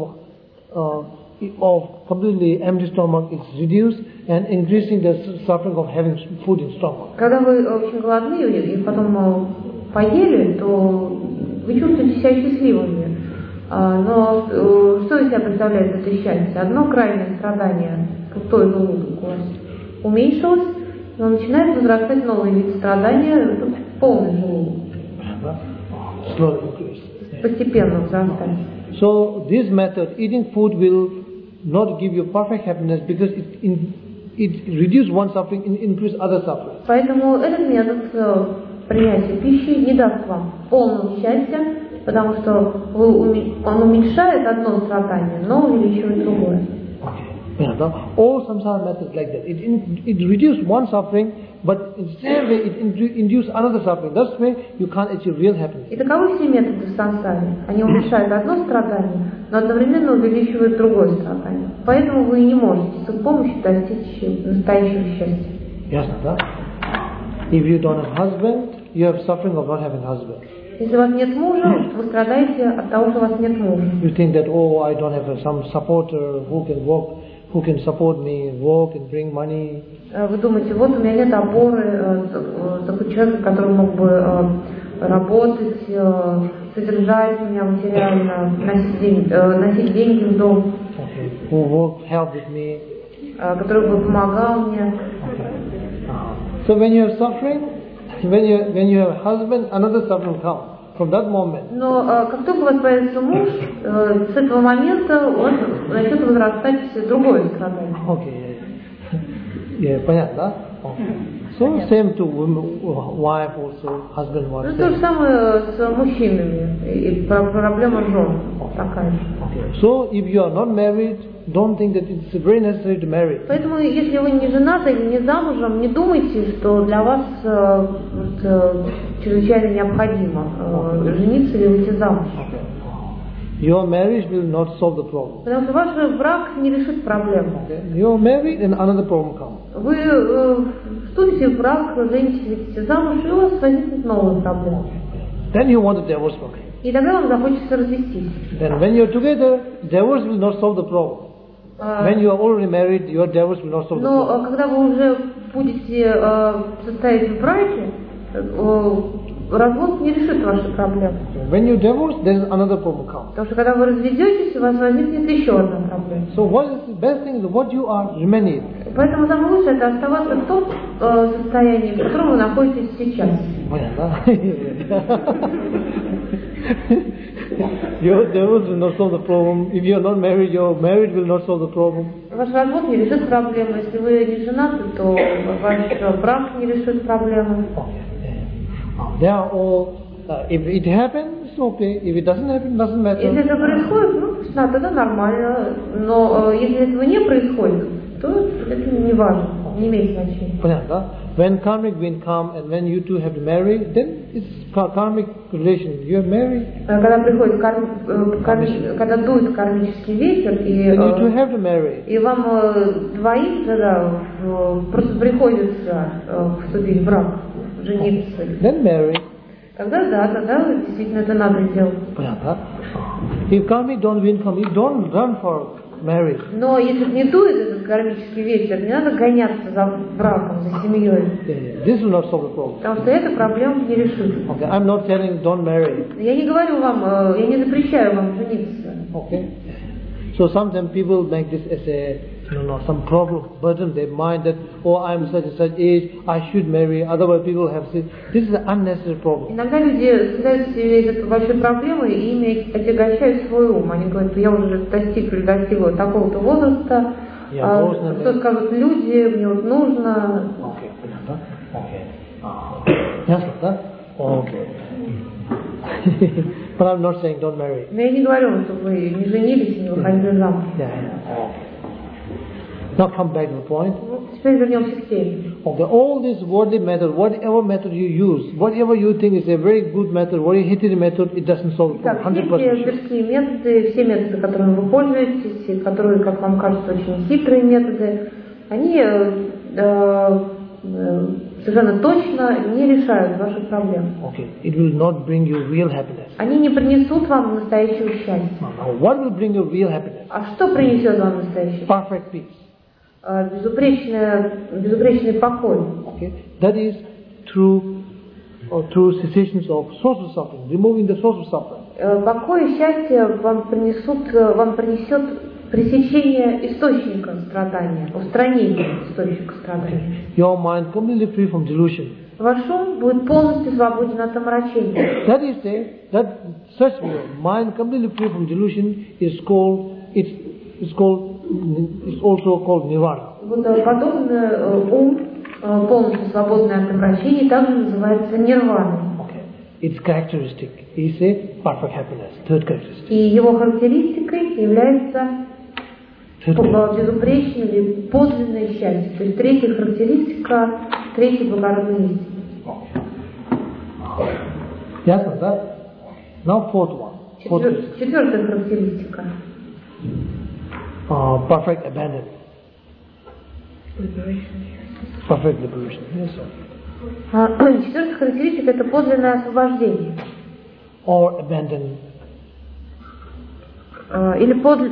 of completely empty stomach is reduced, and increasing the suffering of having food in stomach. Когда вы очень голодны и потом поели, то вы чувствуете себя счастливыми. Но что из себя представляет это счастье? Одно крайнее страдание, пустой желудок у вас уменьшилось, но начинает возрастать новый вид страдания, полный желудок. Slowly increase. Постепенно возрастает. So this method, eating food, will not give you perfect happiness because it reduces one suffering and increase other suffering. Поэтому этот метод принятия пищи не даст вам полного счастья, потому что он уменьшает одно страдание, но увеличивает другое. All samsara methods like that. It reduces one suffering, but in the same way it induces another suffering. That's why you can't achieve real happiness. И таковы все методы в сансаре. Они уменьшают одно страдание, но одновременно увеличивают другое страдание. Поэтому вы не можете с их помощью достичь настоящего счастья. Ясно, да? If you don't have husband, you have suffering of not having husband. Если у вас нет мужа, вы страдаете от того, что у вас нет мужа. You think that, oh, I don't have some supporter who can support me, work and bring money. Вы думаете, вот у меня нет опоры, такой человек, который мог бы работать, содержать меня материально, носить деньги в дом, who work, help with me, который бы помогал мне. So when you have suffering, when you have husband, another suffering comes from that moment. Но как только у вас появится муж, с этого момента у вас начнет возрастать другое страдание. Okay. Понятно, да? So same to wife also, husband wife. То же самое с мужчинами, и проблема жен такая же. So if you are not married, don't think that it's very necessary to marry. Поэтому, если вы не женаты или не замужем, не думайте, что для вас чрезвычайно необходимо жениться или выйти замуж. Your marriage will not solve the problem. Потому что ваш брак не решит проблему. You are married and another problem comes. Вы вступите в брак, женитесь, выйдете замуж, и у вас возникнет новая проблема. Then you want a divorce from him. И тогда вам захочется развестись. Then when you're together, divorce will not solve the problem. When you are already married, your divorce will not solve the problem. Но когда вы уже будете состоять в браке, развод не решит ваши проблемы. When you divorce, then another problem comes. Потому что когда вы разведетесь, у вас возникнет еще одна проблема. So what is the best thing is what you are remaining. Поэтому самое лучшее это оставаться в том состоянии, в котором вы находитесь сейчас. Your divorce will not solve the problem. If you are not married, your marriage will not solve the problem. Ваш развод не решит проблему. Если вы не женаты, то ваш брак не решит проблему. They are all. If it happens, okay. If it doesn't happen, doesn't matter. Если это происходит, ну, тогда нормально. Но если этого не происходит, то это не важно, не имеет значения. Понятно? When karmic wind come and when you two have to marry, then it's karmic relation. You are married. Когда приходит когда дует кармический ветер, и then you two have to marry. И вам двоим тогда просто приходится вступить в брак, жениться. Then marry. Тогда да, тогда действительно это надо сделать. Понятно? If karmic wind come, you don't run for marriage. Но если не дует этот кармический ветер, не надо гоняться за браком, за семьей. This will not solve the problem. Потому что эта проблема не решит. Okay, I'm not telling don't marry. Я не говорю вам, я не запрещаю вам жениться. Okay. So sometimes people make this as a some problem, burden their mind that, oh, I'm such and such age, I should marry, otherwise people have said, this is an unnecessary problem. Иногда люди создают себе эту большую проблему и ими отягощают свой ум. Они говорят, я уже достигла такого-то возраста, Что скажут люди, мне вот нужно. Окей, понятно. Окей. Ясно, да? Окей. But I'm not saying don't marry. Но я не говорю, что вы не женились и не выходили замуж. Now come back to the point. Теперь вернемся к теме. Okay, all this worldly method, whatever method you use, whatever you think is a very good method, very hitty method, it doesn't solve it. Так, 100%. все мирские методы, все методы, которыми вы пользуетесь, и которые, как вам кажется, очень хитрые методы, они совершенно точно не решают ваших проблем. Okay, it will not bring you real happiness. Они не принесут вам настоящего счастья. Now, what will bring you real happiness? А что принесет вам настоящее счастье? Perfect peace. Безупречный покой. Okay, that is through cessations of source of suffering, removing the source of suffering. Покой и счастье вам принесет пресечение источника страдания, устранение источника страдания. Your mind completely free from delusion. Ваш ум будет полностью свободен от омрачения. That is such view, mind completely free from delusion is also called nirvana. Вот подобный ум, полностью свободный от омрачений, также называется нирваной. Okay. Its characteristic is a perfect happiness, third characteristic. И его характеристикой является безупречное или подлинное счастье. То есть третья характеристика, третий благородный истин. Ясно, да? Now fourth one. Четвертая характеристика. Perfect abandonment. Perfect liberation. Yes, sir. Четвертая характеристика — это подлинное освобождение. Or abandon. Или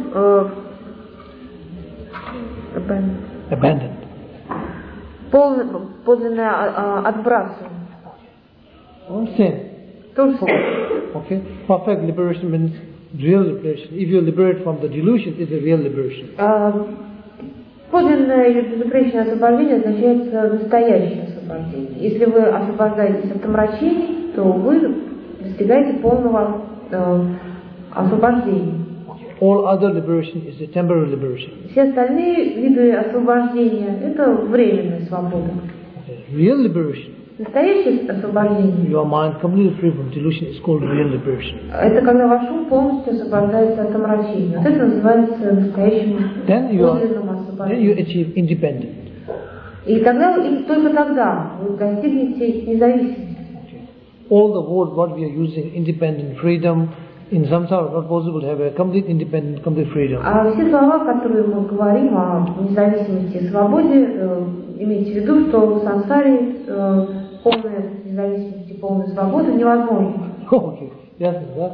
Abandoned. Подлинное отбрасывание. Sin. То же самое. Okay. Perfect liberation means real liberation. If you liberate from the delusion, it's a real liberation. Подлинное или безупречное освобождение означает настоящее освобождение. Если вы освобождаетесь от омрачений, то вы достигаете полного освобождения. All other liberation is a temporary liberation. Все остальные виды освобождения — это временная свобода. Real liberation. Настоящее освобождение — Your mind completely free from delusion is called real liberation. это когда ваш ум полностью освобождается от омрачения. Вот это называется настоящим подлинным освобождением. Then you achieve independence. И тогда, и только тогда вы достигнете независимости. All the words what we are using, independent, freedom, in samsara not possible to have a complete independence, complete freedom. А все слова, которые мы говорим о независимости и свободе, имейте в виду, что в сансаре полная независимость и полная свобода невозможна. Okay, yes, that.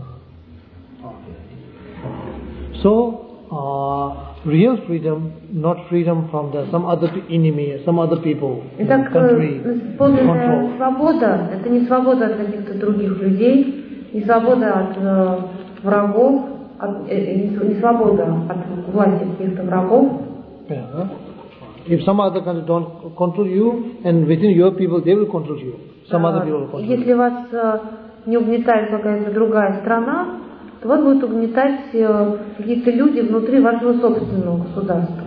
So, real freedom, not freedom from some other enemy, some other people, Итак, country, подлинная свобода — это не свобода от каких-то других людей, не свобода от врагов, не свобода от власти каких-то врагов. Yeah. If some other country don't control you, and within your people they will control you. Some other people will control you. Если вас не угнетает какая-то другая страна, то вас будут угнетать какие-то люди внутри вашего собственного государства.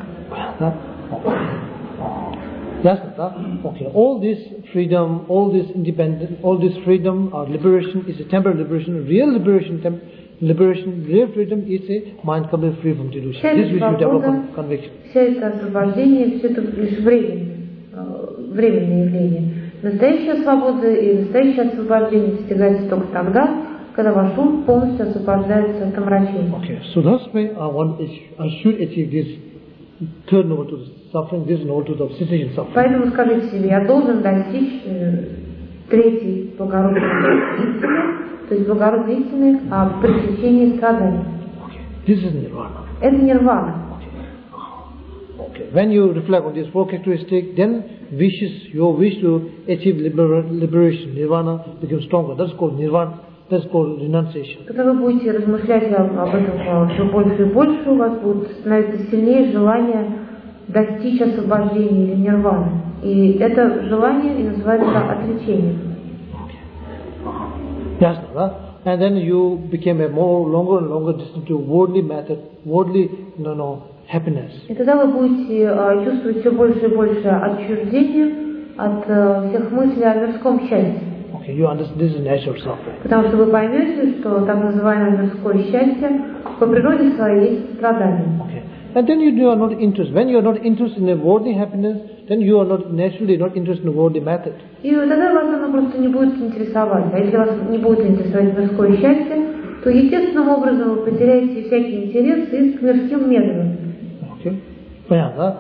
Ясно, да? Okay. All this freedom, all this independence, all this freedom or liberation is a temporary liberation. Real liberation, real freedom is a mind completely free from delusion. This we should develop conviction. Все это освобождение, все это лишь временное явление. Настоящая свобода и настоящее освобождение достигается только тогда, когда ваш ум полностью освобождается от омрачения. Okay, so thus way I should achieve this third noble truth of suffering, this noble truth of cessation suffering. Поэтому скажите себе, я должен достичь третьей благородной истины, то есть благородной истины о пресечении страданий. Okay, this is nirvana. Это нирвана. Okay, when you reflect on this four characteristics, then your wish to achieve liberation, nirvana, becomes stronger. That's called nirvana. That's called renunciation. Когда вы будете размышлять об этом все больше и больше, у вас будет становиться сильнее желание достичь освобождения или нирваны. И это желание и называется отречением. Ясно, да? And then you became a longer and longer distant to worldly method, worldly, happiness. И тогда вы будете чувствовать все больше и больше отчуждения от всех мыслей о мирском счастье. Okay, you understand this is natural suffering. Потому что вы поймете, что так называемое мирское счастье по природе своей есть страдание. Okay. And then you are not interested. When you are not interested in a worldly happiness, then you are not naturally not interested in a worldly method. И тогда вас оно просто не будет интересовать. А если вас не будет интересовать мирское счастье, то естественным образом вы потеряете всякий интерес и к мирским методам. Okay. Понятно?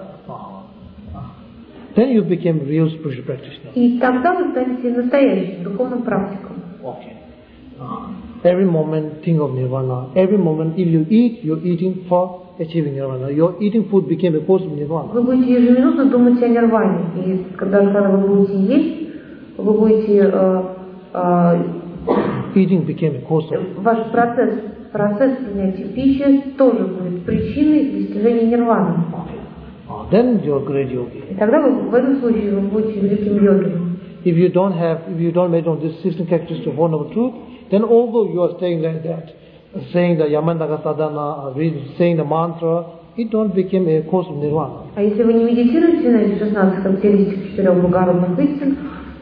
Then you became real spiritual practitioner. И тогда вы станете настоящим духовным практиком. Okay. Every moment think of nirvana. Every moment if you eat, you're eating for achieving nirvana. Your eating food became a cause of nirvana. Вы будете ежеминутно думать о нирване. И когда вы будете есть, вы будете... Eating became a cause of... Ваш процесс принятия пищи тоже будет причиной достижения нирваны. Then you're great yogi. И тогда вы, в этом случае вы будете великим йогином. If you don't meditate on this 16 characteristics of One Noble Truth, then although you are staying like that, saying the Yamantaka Sadhana, or saying the mantra, it don't become a cause of nirvana. А если вы не медитируете на эти 16 характеристик 4 благородных истин,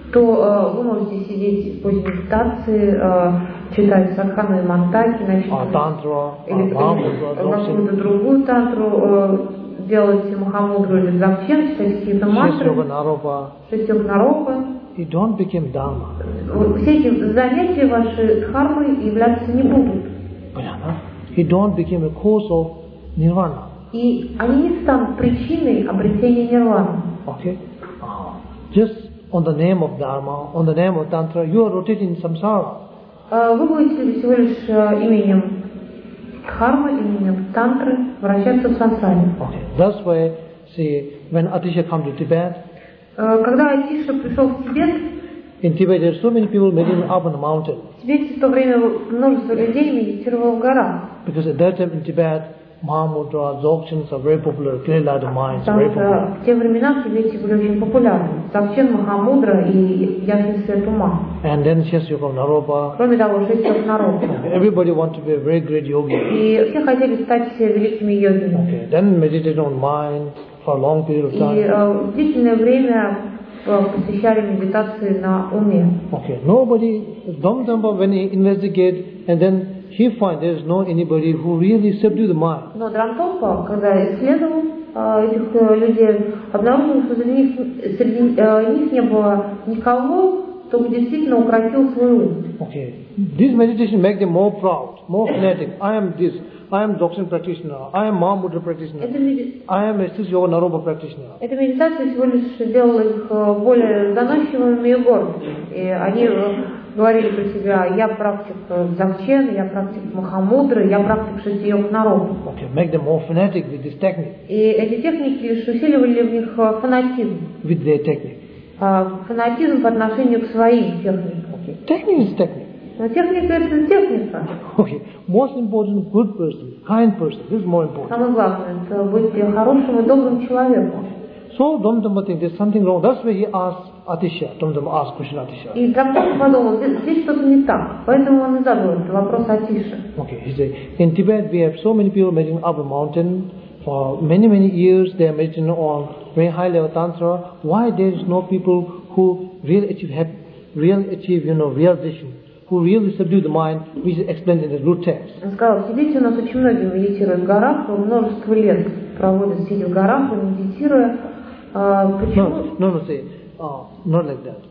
то вы можете сидеть в позе медитации, читать садхану и мантаки, или какую-то другую тантру, делать махамудру или дзакчен, читать какие-то мантры, шестёк наропа. It don't become dharma. Все эти занятия ваши дхармой являться не будут. It don't become a cause of nirvana. И они не станут причиной обретения нирваны. Okay? Just on the name of dharma, on the name of tantra, you are rotating in samsara. Вы будете всего лишь именем дхармы, именем тантры вращаться в сансаре. Okay. That's why, see, when Atisha come to Tibet, когда Атиша пришел в Тибет, in Tibet there are so many people meditating up on the mountain. В Тибете в то время множество людей медитировало в горах. Because at that time in Tibet, Mahamudra, Dzogchens are very popular, clear light of minds are very popular. В те времена в Тибете были очень популярны. Дзогчен, Махамудра и ясный свет ума. And then Shesyoka Naropa. Кроме того, шестёк наропа. Everybody wants to be a very great yogi. И все хотели стать великими йогами. Okay. Then meditate on mind for a long period of time. И длительное время посвящали медитации на уме. Okay. Nobody, Dhamma, when he investigate and then he find there is no anybody who really subdue the mind. Но Дрантопа, когда исследовал этих людей, обнаружил, что среди них не было никого, кто бы действительно укротил свой ум. Okay. This meditation makes them more proud, more fanatic. I am this. I am Dzogchen practitioner. I am Mahamudra practitioner. I am a Yoga Naropa practitioner. Эта медитация всего лишь сделала их более заносчивыми и гордыми. И они говорили про себя: я практик Дзогчен, я практик Махамудры, я практик шестёк наропа. Okay, make them more fanatic with this technique. И эти техники лишь усиливали в них фанатизм. With their technique. Фанатизм по отношению к своим техникам. Okay. Technique is technique. Но техника — это техника. Okay. Most important, good person, kind person. This is more important. Самое главное — это быть хорошим и добрым человеком. So Dhamma thinks there's something wrong. That's why he asked Atisha. Dhamma asked Krishna Atisha. И Драмтопа подумал, здесь что-то не так. Поэтому он и задал этот вопрос Атише. Okay. He said, in Tibet we have so many people meditating up a mountain. For many, many years they are meditating on very high level tantra. Why there is no people who really achieve, realization, who really subdue the mind, which is explained in the root text. Он сказал: в Тибете у нас очень многие медитируют в горах, множество лет проводят, сидя в горах и медитируя. Почему? No, say, not like that.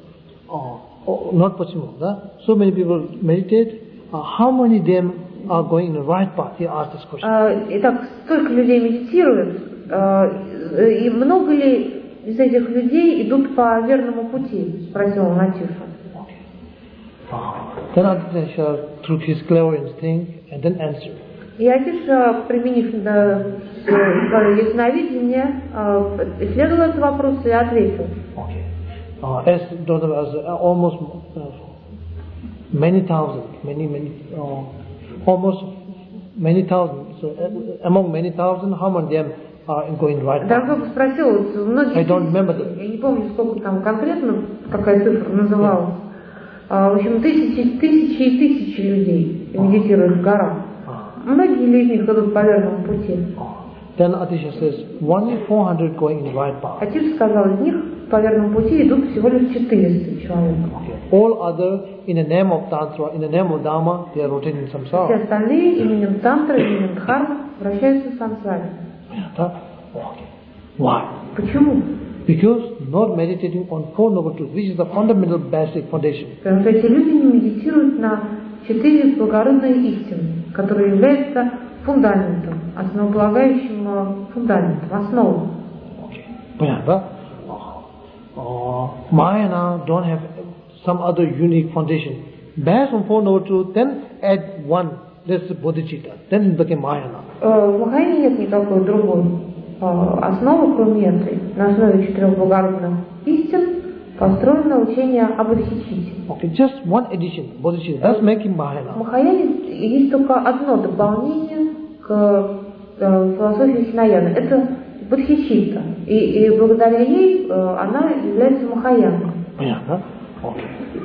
Not почему, да? So many people meditate. How many of them are going in the right path? He asked this question. Итак, столько людей медитирует, и много ли из этих людей идут по верному пути? Спросил он Атишу. Then Atisha, through his clever instinct, and then answered. И Атиша, применив свое ясновидение, исследовал этот вопрос и ответил. Okay. As almost many thousand, almost many thousand. So among many thousand, how many of them are going right path? Дрантопа спросил, многие тысячи, я не помню, сколько там конкретно, какая цифра называлась. В общем, тысячи и тысячи людей медитируют в горах. Многие ли из них идут по верному пути? Then Atisha says, only 400 going in the right path. Атиш сказал, из них по верному пути идут всего лишь 400 человек. All other, in the name of Tantra, in the name of Dharma, they are rotating in Все samsara. остальные именем Тантры, именем Дхармы вращаются в сансаре. Why? Почему? Because not meditating on Four Noble Truths, which is the fundamental basic foundation. Потому что эти люди не медитируют на 4 благородные истины, которые являются фундаментом, основополагающим фундаментом, основой. Понятно? Mahayana don't have some other unique foundation. Based on Four Noble Truths, then add one, that's Bodhicitta. Then it became Mahayana. В Махаяне нет никакой другой основы, кроме этой. На основе 4 благородных истин построено учение о Бодхичитте. Okay, just one addition, Bodhicitta. That's making В Mahayana. Махаяне есть только одно дополнение к философии Хинаяны. Это Бодхичитта. И благодаря ей она является Махаяной. Понятно? Окей.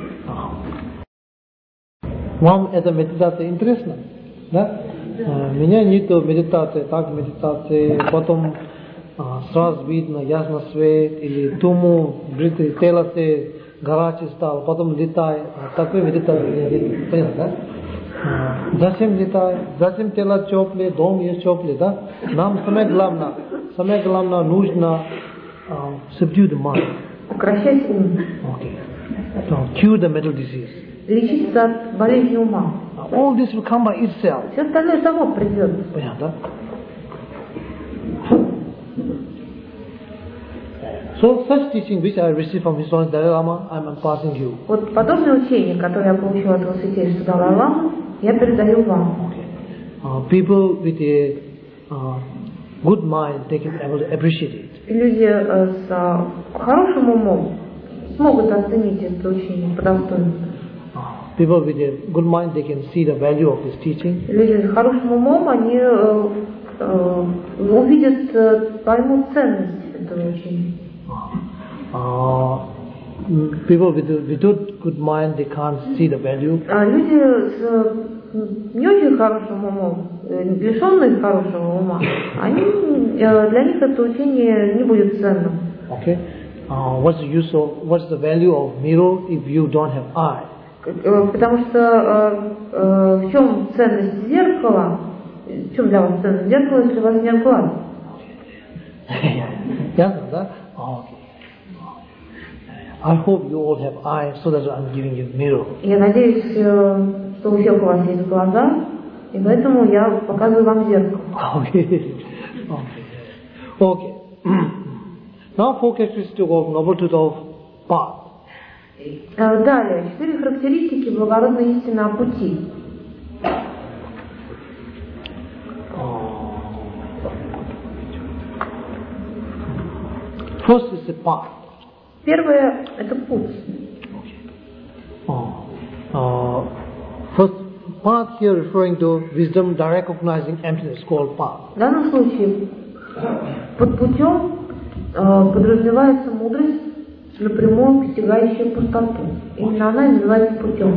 Вам эта медитация интересна? Да? Меня не то медитация, так медитация, потом сразу видно ясно свет, или туму, бритый тело се горячий стал, потом летай. Такой медитация меня видно. Понятно, да? Зачем летай? Зачем тело теплое, дом есть теплый, да? Нам самое главное нужно subdue the mind. Укращать ум. Okay. So, cure the mental disease. Лечиться от болезни ума. All this will come by itself. Все остальное само придет. Понятно? So, such teaching which I received from His Holiness Dalai Lama, I am passing you. Вот подобное учение, которое я получил от его святейшества Далай-ламы, я передаю вам. Okay. People with a good mind, they can able to appreciate it. Люди с хорошим умом смогут оценить это учение по достоинству. People with a good mind, they can see the value of this teaching. Люди с хорошим умом, они увидят, поймут ценность этого учения. People without good mind, they can't see the value. А люди с не очень хорошим умом, лишенные хорошего ума, для них это учение не будет ценным. Okay. What's the value of mirror if you don't have eye? Потому что в чем ценность зеркала? В чем для вас ценность зеркала, если у вас нет глаз? Ясно, да? Okay. I hope you all have eyes, so that I'm giving you mirror. Я надеюсь, что у всех у вас есть глаза, и поэтому я показываю вам зеркало. Okay. Now, 4 characteristics of Noble Truth of Path. Далее, 4 характеристики благородной истины о пути. First is the path. Первое – это путь. First, path here referring to wisdom, direct recognizing emptiness, called path. В данном случае под путем подразумевается мудрость, напрямую постигающая пустоту. Именно она и называется путем.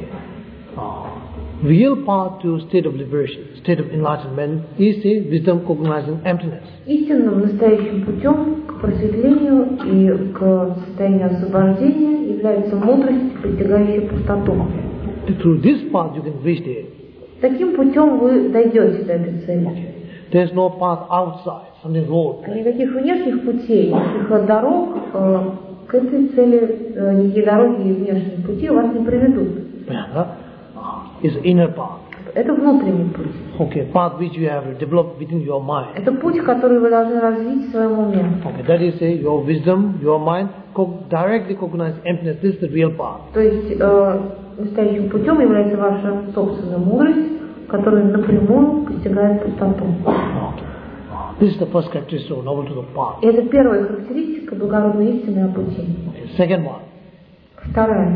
Real path to state of liberation, state of enlightenment, is a wisdom cognizing emptiness. Истинным настоящим путем к просветлению и к состоянию освобождения является мудрость, постигающая пустоту. Through this path you can reach there. Таким путем вы дойдете до этой цели. There is no path outside, something road. Никаких внешних путей, никаких дорог к этой цели, никакие дороги и внешние пути вас не приведут. Is inner path. Это внутренний путь. Okay, path which you have developed within your mind. Это путь, который вы должны развить в своем уме. Okay, that is your wisdom, your mind directly cognize emptiness. This is the real path. То есть настоящим путем является ваша собственная мудрость, которая напрямую постигает пустоту. Okay. This is the first characteristic of Noble Truth of Path. Это первая характеристика благородной истины о пути. Okay, second one. Вторая.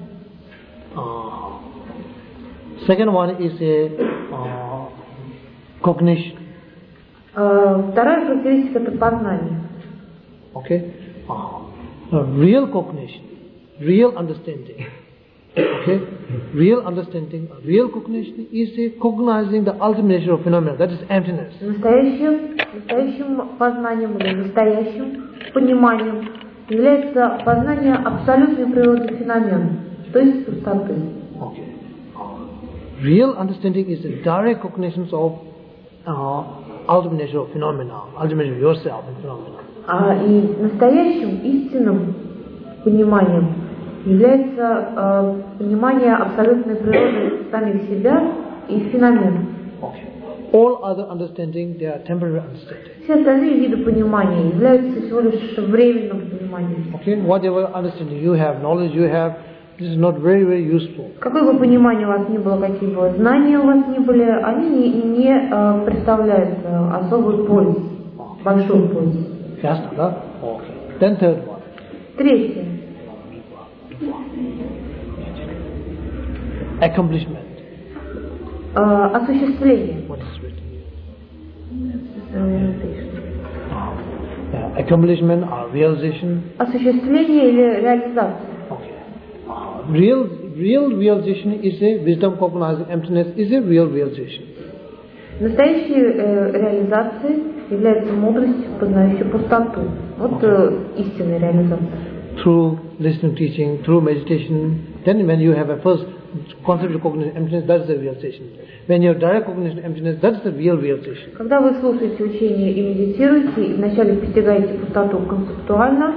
Second one is a cognition. Вторая характеристика – это познание. Okay, real cognition, real understanding. Okay? Real understanding, real cognition is a cognizing the ultimate nature of phenomena, that is emptiness. Настоящим познанием или настоящим пониманием является познание абсолютной природы феномена, то есть пустоты. Okay. Real understanding is a direct cognition of ultimate nature of phenomena, ultimate nature of yourself and phenomena. И настоящим истинным пониманием является понимание абсолютной природы самих себя и феноменов. Okay. All other understanding, they are temporary understanding. Все остальные виды понимания являются всего лишь временным пониманием. Okay, whatever understanding you have, knowledge you have, this is not very, very useful. Какое бы понимание у вас ни было, какие бы знания у вас ни были, они не представляют особую пользу, большую пользу. Ясно, да? Okay. Then third one. Третье. Accomplishment. Осуществление. What is written? Accomplishment or realization. Осуществление или реализация. Okay. Real realization is a wisdom cognizing emptiness is a real realization. Настоящей реализацией является мудрость, познающая пустоту. Вот истинная реализация. Through listening, teaching, through meditation, then when you have a first concept of cognition emptiness, that's the realization. When you have direct cognition emptiness, that's the real realization. Когда вы слушаете учение и медитируете, и вначале постигаете пустоту концептуально,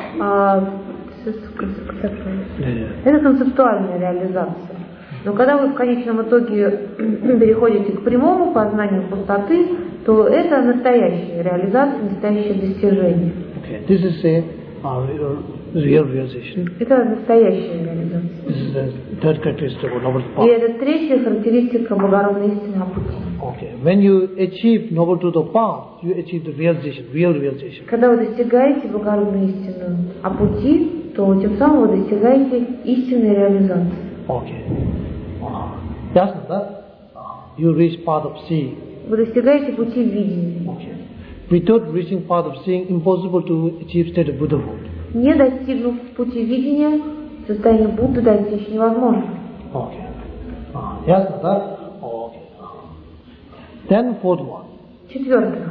это концептуальная реализация. Но когда вы в конечном итоге переходите к прямому познанию пустоты, то это настоящая реализация, настоящее достижение. Okay. This is a real realization. Это настоящая реализация. This is the third characteristic of noble path. И это третья характеристика благородной истины о пути. Okay. When you achieve noble truth of path, you achieve the realization, real realization. Когда вы достигаете благородную истину о пути, то тем самым вы достигаете истинной реализации. Okay. Ясно, да? You reach path of seeing. Вы достигаете пути видения. Okay. Without reaching path of seeing, impossible to achieve state of Buddhahood. Не достигнув пути видения, состояние Будды достичь невозможно. Okay. Ясно, да? Okay. Then fourth one. Четвертое.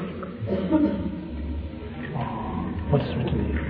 What is written here?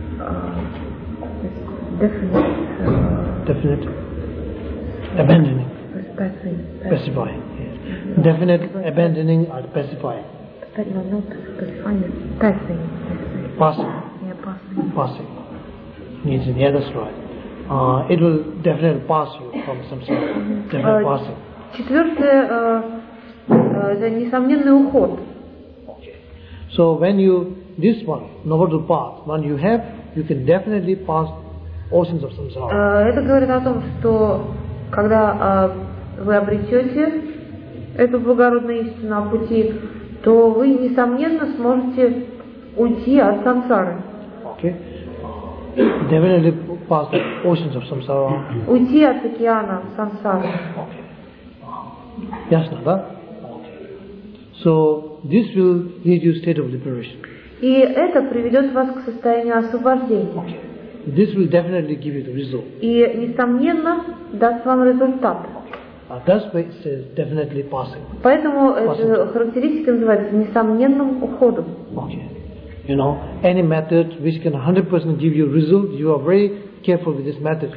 Definite. Abandoning. Pacifying. Yes. Definite abandoning or pacifying. No, not pacifying. Passing. Passing. Yeah, passing. Passing. Means in the other right. It will definitely pass you from samsara. Definitely passing. Четвертое, это несомненный уход. Okay. So when you, this one, noble path, when you have, you can definitely pass oceans of samsara. Это говорит о том, что когда вы обретете эту благородную истину о пути, то вы, несомненно, сможете уйти от сансары. Okay. Definitely pass the oceans of samsara. Уйти от океана сансары. Okay. Ясно, да? Okay. So this will lead you to state of liberation. И это приведет вас к состоянию освобождения. Okay. This will definitely give you the result. И, несомненно, даст вам результат. That's why it says definitely passing. Поэтому эта характеристика называется несомненным уходом. Okay. You know, any method which can 100% give you result, you are very careful with this method.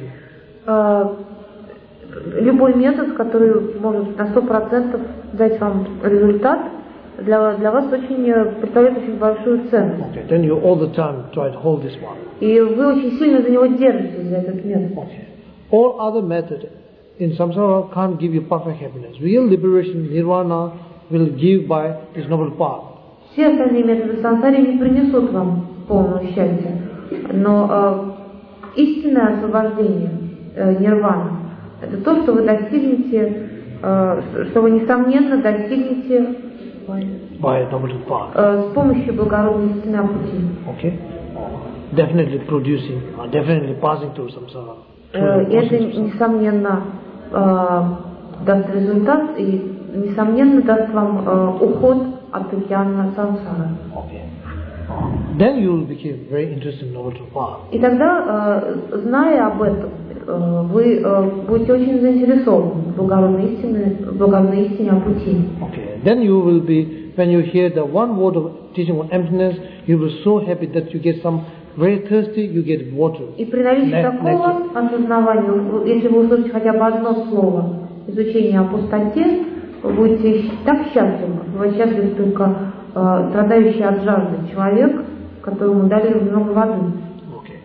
Любой метод, который может на 100% дать вам результат, для вас представляет очень большую ценность. Okay. Then you all the time try to hold this one. И вы очень сильно за него держитесь, за этот метод. Okay. All other methods in samsara can't give you perfect happiness. Real liberation, nirvana, will give by this noble path. Все остальные методы сансари не принесут вам полного счастья, но истинное освобождение, нирвана, это то, что вы достигнете, что вы несомненно достигнете by noble path. С помощью благородной истины о пути. Okay. Definitely producing, definitely passing through samsara. Это, несомненно, даст результат и, несомненно, даст вам уход от океана сансары. Okay. then you will become very interested in Noble True Path. И тогда, зная об этом, вы будете очень заинтересованы в благородной истине о пути. Okay. Then you will be, when you hear the one word of teaching on emptiness, you will be so happy that you get some very thirsty, you get water. И при наличии такого осознавания, если вы услышите хотя бы одно слово изучения о пустоте, вы будете так счастливы, вы счастливы только страдающий от жажды человек, которому дали много воды. Okay.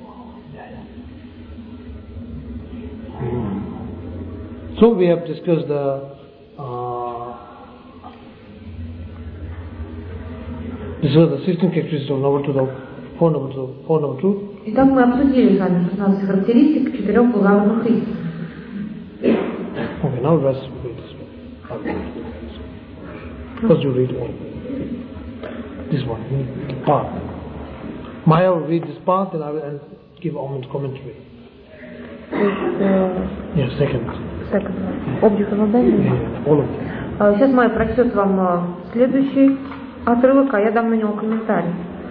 So we have discussed the 16 characteristics of Noble Truth, Four Noble Truth. Итак, мы обсудили с вами 16 характеристик 4 благородных истин. Okay, now let's read this one. First you read all. This one, path. Maya will read this path and I will give Ahmed's commentary. Yes, second. Object of abandonment. Yeah, all of them. Сейчас Майя прочтет вам следующий отрывок, а я дам на него комментарий.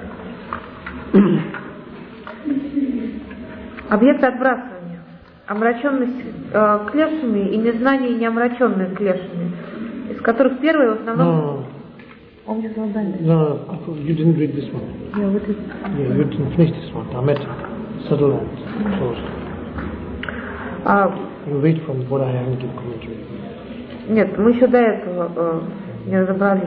Объекты отбрасывания. Омраченность клешами и незнание неомраченные клешами, из которых первый в основном... No, you didn't read this one. Yeah, you didn't finish this one. Ahmed, subtle and close. You read from what I haven't given commentary. Нет, мы еще до этого не разобрались.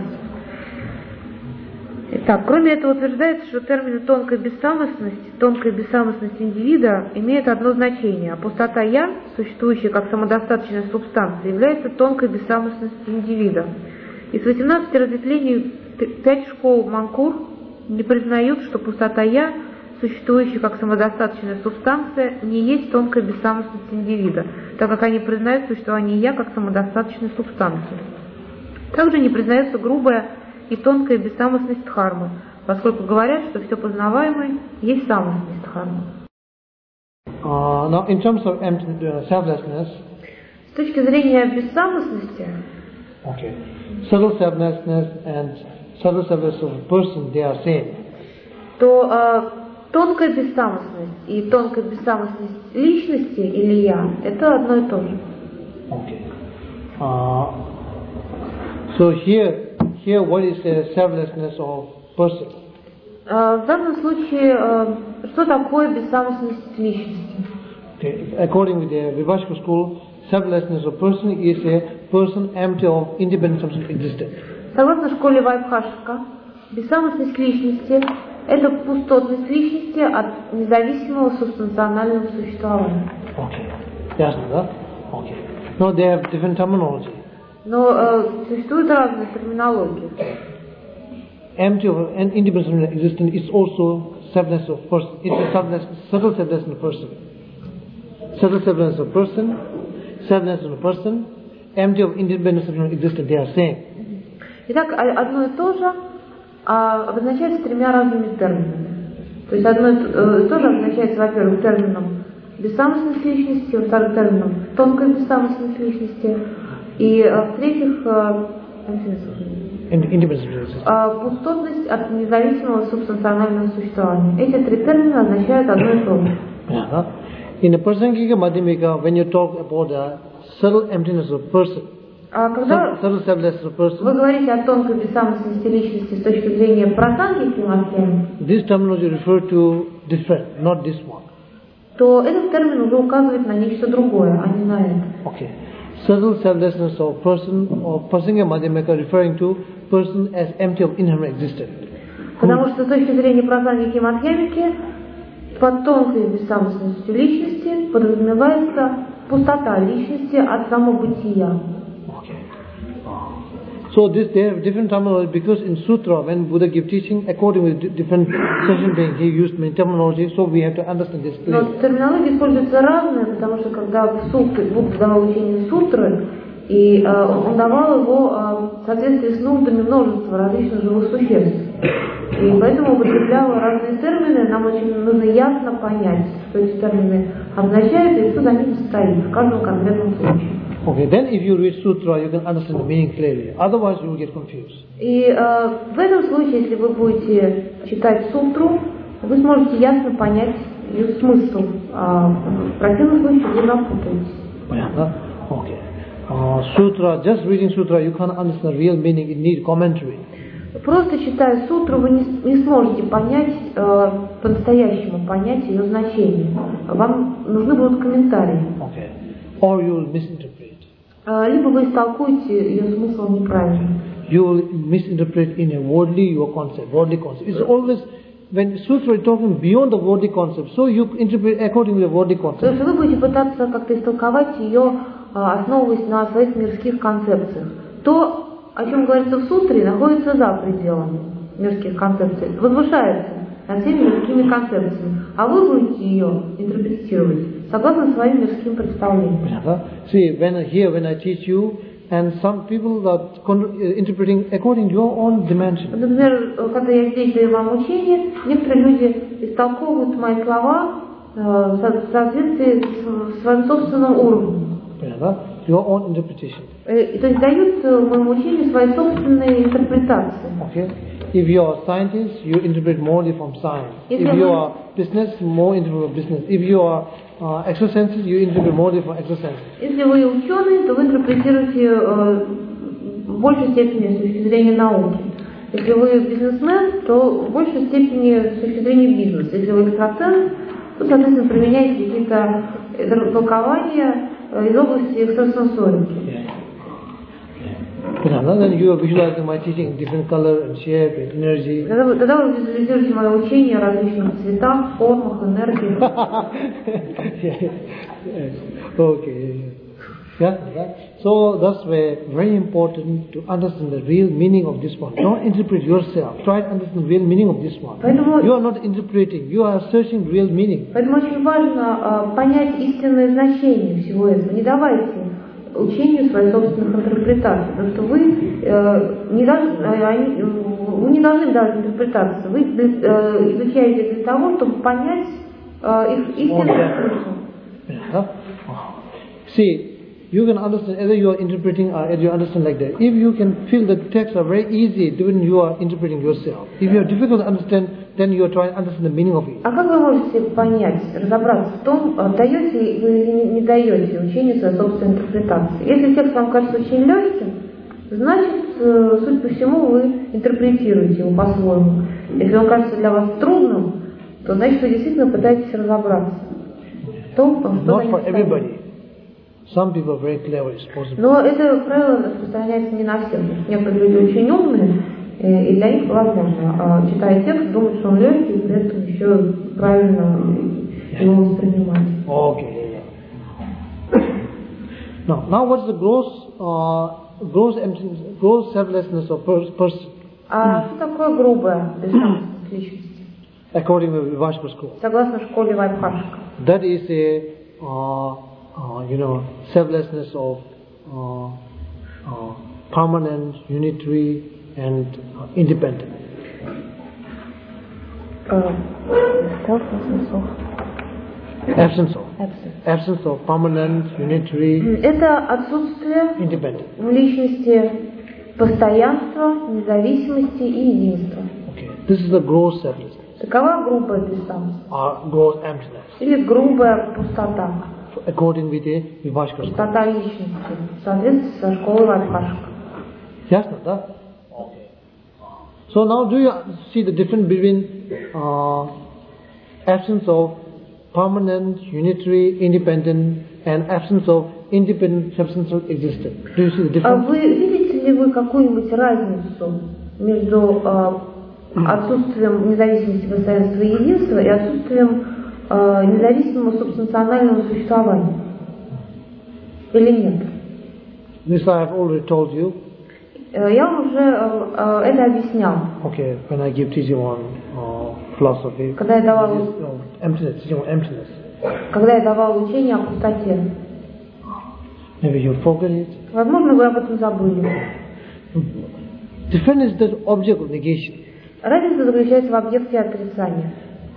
Итак, кроме этого утверждается, что термины тонкая бессамостность индивида имеют одно значение, а пустота «я», существующая как самодостаточная субстанция, является тонкой бессамостностью индивида. Из 18 разветвлений 5 школ Манкур не признают, что пустота «я», существующая как самодостаточная субстанция, не есть тонкая бессамостность индивида, так как они признают существование «я» как самодостаточную субстанцию. Также не признается грубая и тонкая бессамостность дхармы, поскольку говорят, что все познаваемое есть самостность дхармы. Now, in terms of selflessness, с точки зрения бессамостности, okay, subtle selflessness and subtle selflessness of a person, they are same. То тонкая бессамостность и тонкая бессамостность личности или я – это одно и то же. Okay. So here what is the selflessness of person? В данном случае, что такое бессамостность личности? Okay. According to the Vivashka school, selflessness of person is a person empty of independent substance existence. Согласно школе Вайбхашика, бессамостность личности – это пустотность личности от независимого субстанционального существования. Okay. Ясно, да? Okay. No, they have different terminology. Но существует разная терминология. Empty of an independent existence is also selflessness of person. It's a subtle selflessness of person. Subtle selflessness of person, selflessness of person, empty of independent existence. They are same. Итак, одно и то же обозначается тремя разными терминами. То есть одно и то же обозначается, во-первых, термином бессамостность личности, во-вторых, термином тонкая бессамостность личности, и в-третьих, пустотность от независимого субстанционального существования. Эти три термина означают одно и то же. In the Prasangika Madhyamika, when you talk about the subtle emptiness of person, когда вы говорите о тонкой бессамостности личности с точки зрения прасангики Мадхьямики, this terminology refers to different, not this one. То этот термин уже указывает на нечто другое, а не на это. Okay. Subtle selflessness of person or Prasangika Madhyamika referring to person as empty of inherent existence. Потому что с точки зрения прасангики Мадхьямики под тонкой бессамостностью личности подразумевается пустота личности от самобытия. So they have different terminology because in Sutra, when Buddha gave teaching, according with different session being, he used many terminology, so we have to understand this clearly. Но терминология используется разная, потому что когда в сутре Будда давал учение сутры, и он давал его в соответствии с нуждами множества различных живых существ. И поэтому употреблял разные термины, нам очень нужно ясно понять, что эти термины означают и что за ними стоит в каждом конкретном случае. Okay, then if you read sutra, you can understand the meaning clearly. Otherwise, you will get confused. И в этом случае, если вы будете читать сутру, вы сможете ясно понять ее смысл. В противном случае вы запутаетесь. Понятно? Okay. Sutra, just reading sutra, you can't understand the real meaning. It needs commentary. Просто читая сутру, вы не сможете понять, по-настоящему понять ее значение. Вам нужны будут комментарии. Okay. Or you will misinterpret. Либо вы истолкуете ее смысл неправильно. You will misinterpret in a worldly concept. It's always, when sutra is talking beyond the worldly concept, so you interpret according to the worldly concept. То есть вы будете пытаться как-то истолковать ее, основываясь на своих мирских концепциях. То, о чем говорится в сутре, находится за пределами мирских концепций, возвышается над всеми мирскими концепциями, а вы будете ее интерпретировать согласно своим мирским представлениям. See, when I teach you, and some people are interpreting according to your own dimension. Например, когда я здесь даю вам учение, некоторые люди истолковывают мои слова в соответствии с своим собственным уровнем. Your own interpretation. То есть дают моему учению свои собственные интерпретации. Okay. If you are a scientist, you interpret more from science. If you are business, more interpret business. If you are exercises, you interpret more from exercises. Если вы ученый, то вы интерпретируете в большей степени с точки зрения науки. Если вы бизнесмен, то в большей степени с точки зрения бизнеса. Если вы экстрасенс, то, соответственно, применяете какие-то толкования из области экстрасенсорики. Then you are visualizing my teaching in different color and shape and energy. Тогда вы визуализируете мое учение в различных цветах, формах, энергиях. Okay. Yeah. So that's very important to understand the real meaning of this one. Don't interpret yourself. Try to understand the real meaning of this one. You are not interpreting. You are searching real meaning. Поэтому очень важно понять истинное значение всего этого. Не давайте учению своих собственных интерпретаций, потому что вы не должны давать интерпретацию. Вы изучаете для того, чтобы понять их истинный смысл. See, you can understand either you are interpreting or either you understand like that. If you can feel that the texts are very easy, then you are interpreting yourself. If you are difficult to understand, then you are trying to understand the meaning of it. А как вы можете понять, разобраться в том, даете вы или не даете учению своей собственной интерпретации? Если текст вам кажется очень легким, значит, судя по всему, вы интерпретируете его по-своему. Если он кажется для вас трудным, то значит, вы действительно пытаетесь разобраться в том, что Not for everybody. Some people are very clever, it's possible. Но это правило распространяется не на всех. Некоторые люди очень умные, и для них возможно, читая текст, думать, что он легкий, и при этом еще правильно его воспринимать. Okay. Now what's the gross selflessness of person? А что такое грубая бессмысленность личности? According to Vivashka school. Согласно школе Вайбхашика. That is selflessness of permanent, unitary, and independent. Absence of permanent, unitary, это отсутствие independent. в личности постоянства, независимости и единства. Okay. This is the gross selflessness. Такова грубая бессмысленность. Or gross emptiness. Или грубая пустота. According with the Vivashka school. Пустота личности, в соответствии со школой Вайбхашика. Ясно, да? Okay. So now do you see the difference between absence of permanent, unitary, independent, and absence of independent substantial existence? Do you see the difference? Вы видите ли вы какую-нибудь разницу между отсутствием независимости, постоянства и единства и отсутствием независимого субстанционального существования? Или нет? This I have already told you. Я вам уже это объяснял. Okay, when I give teaching on philosophy. Когда я давал emptiness, teaching on emptiness. Когда я давал учение о пустоте. Maybe you forget it. Возможно, вы об этом забыли. Difference is the object of negation. Разница заключается в объекте отрицания.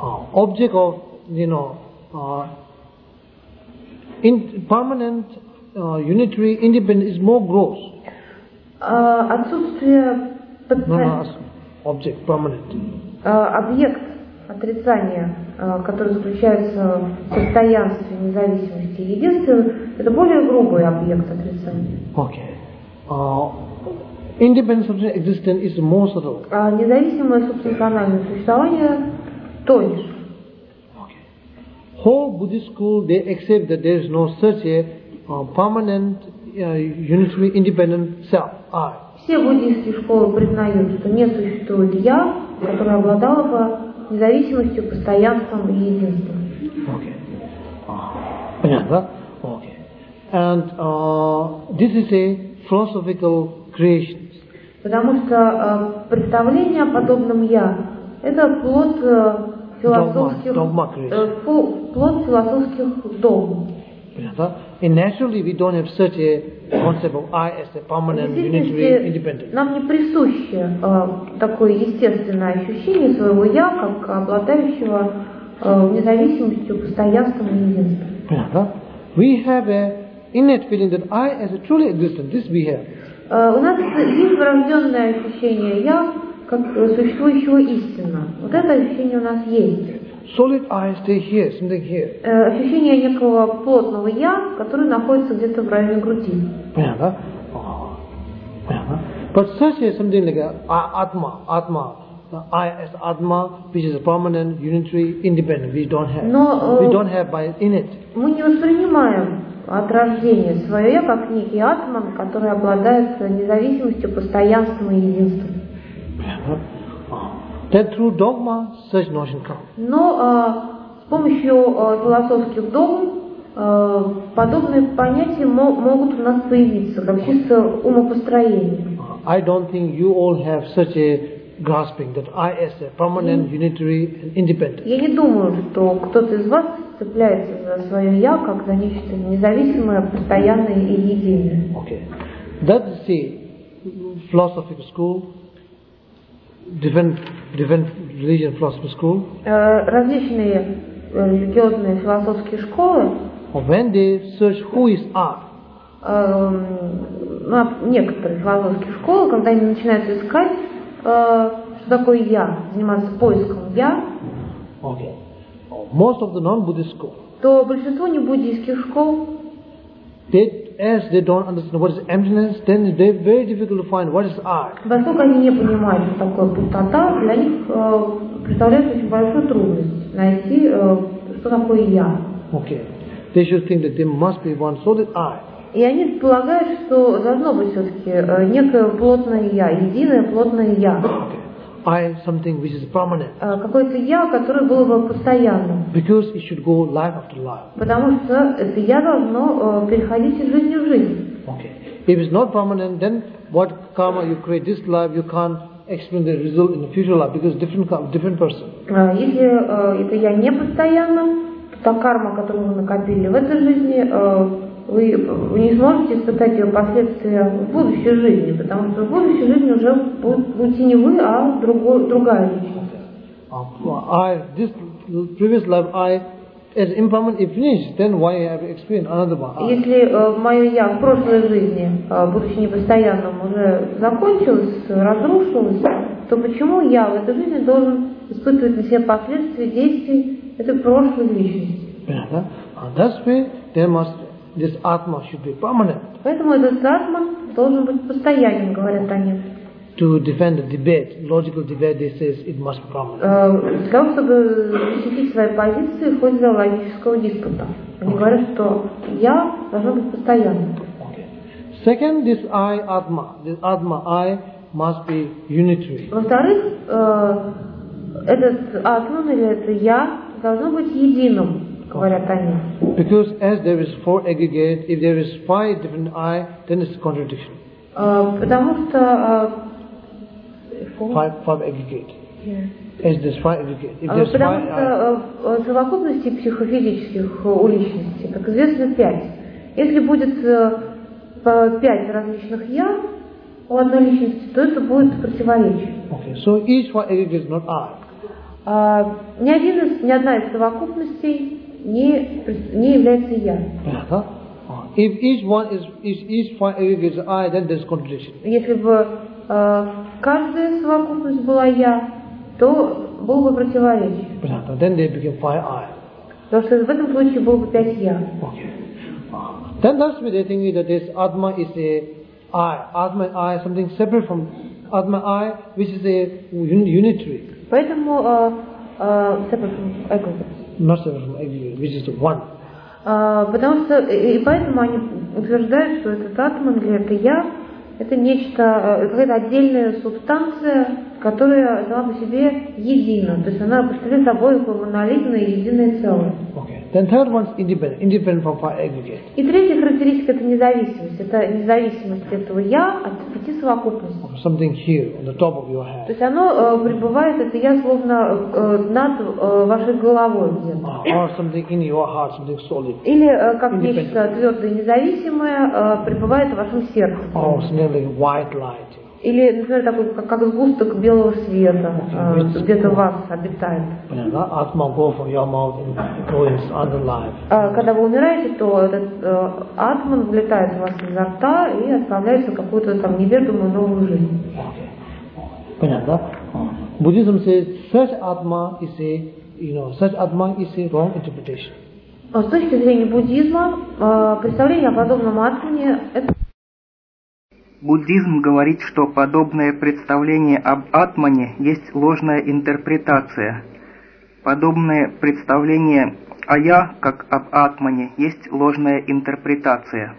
Object of, permanent unitary independent is more gross. Отсутствие Object, permanent. Объект отрицания, который заключается в постоянстве, независимости и единстве, это более грубый объект отрицания. Okay. Independent substance existence is more subtle. Независимое субстанциональное существование тоньше. Okay. Whole Buddhist school, they accept that there is no such a permanent, unitary, independent self, I. Все буддийские школы признают, что не существует «я», которое обладало бы независимостью, постоянством и единством. Okay. Понятно? Okay. And this is a philosophical creation. Потому что представление о подобном «я» – это плод философских догм. And naturally we don't have such a concept of I as a permanent, unitary, independent. Нам не присуще такое естественное ощущение своего «я», как обладающего независимостью, постоянством и единством. We have a innate feeling that I as a truly existent, this we have. У нас есть врожденное ощущение «я» как существующего истинно. Вот это ощущение у нас есть. Solid I stay here, something here. Ощущение некого плотного «я», которое находится где-то в районе груди. Понятно? But such as something like Atma, I as Atma, which is a permanent, unitary, independent, we don't have. We don't have by in it. Мы не воспринимаем от рождения свое «я» как некий атман, который обладает независимостью, постоянством и единством. That through dogma such notion comes. Но с помощью философских догм подобные понятия могут у нас появиться, как чисто умопостроение. I don't think you all have such a grasping that I as a permanent, unitary, and independent. Я не думаю, что кто-то из вас цепляется за свое «я», как за нечто независимое, постоянное и единое. Okay. That's the philosophical school, different religion philosophy school. Различные религиозные философские школы, when they search who is I, некоторые философские школы, когда они начинают искать, что такое «я», заниматься поиском «я», okay. Most of the non-Buddhist schools, то большинство небуддийских школ, as they don't understand what is emptiness, then it's very difficult to find what is I. Поскольку они не понимают, что такое пустота, для них представляет очень большую трудность найти, что такое «я». Okay. They should think that there must be one solid I. И они полагают, что должно быть все-таки некое плотное «я», единое плотное «я». I something which is permanent. Какое-то «я», которое было бы постоянным. Because it should go life after life. Потому что это «я» должно переходить из жизни в жизнь. Okay. If it's not permanent, then what karma you create this life, you can't explain the result in the future life because different person. Если это «я» не постоянно, то та карма, которую вы накопили в этой жизни, вы не сможете испытать ее последствия в будущей жизни, потому что в будущей жизни уже будете не вы, а другая личность. This previous life, I as impermanent, if finished, then why I have experienced another one? Если мое «я» в прошлой жизни, будучи непостоянным, уже закончилось, разрушилось, то почему я в этой жизни должен испытывать на себе последствия действий этой прошлой личности? That's why there must this atma should be permanent. Поэтому этот атман должен быть постоянным, говорят они. To defend the debate, logical debate, they say it must be permanent. Для того, чтобы защитить свои позиции в ходе логического диспута. Они говорят, что «я» должно быть постоянным. Second, this atma I must be unitary. Во-вторых, этот атман или это «я» должно быть единым, говорят они. Because as there is four aggregate, if there is five different I, then it's a contradiction. Потому что five aggregate. As there's five aggregate. If there's потому five что совокупностей психофизических у личности, как известно, 5. Если будет 5 различных «я» у одной личности, то это будет противоречие. Okay, so each five aggregate is not I. Ни одна из совокупностей не является «я». If each five aggregates I, then there's contradiction. Если бы каждая совокупность была я, то было бы противоречие. Then they become five I. Потому что в этом случае было бы 5 я. Okay. Then that's why they think that this Atma is a I. Atma and I, something separate from Atma I, which is a unitary. Поэтому separate from ego. Not separate from ego, which is the one. Потому что и поэтому они утверждают, что этот атман или это я, это нечто, какая-то отдельная субстанция, которая сама по себе едина, то есть она представляет собой монолитное единое целое. Okay. Then third one is independent from five aggregates. И третья характеристика — это независимость. Это независимость этого я от 5 совокупностей. Something here on the top of your head. То есть оно пребывает, это я словно над вашей головой где-то. Or something in your heart, something solid. Или как нечто твердое и независимое пребывает в вашем сердце. Or something like white light. Или, например, такой, как сгусток белого света, где-то в вас обитает. Когда вы умираете, то этот атман влетает в вас изо рта и отправляется в какую-то там неведомую новую жизнь. Понятно? Buddhism says such atma is a wrong interpretation. С точки зрения буддизма, представление о подобном атмане — это... Буддизм говорит, что подобное представление об атмане есть ложная интерпретация. Подобное представление о я, как об атмане, есть ложная интерпретация.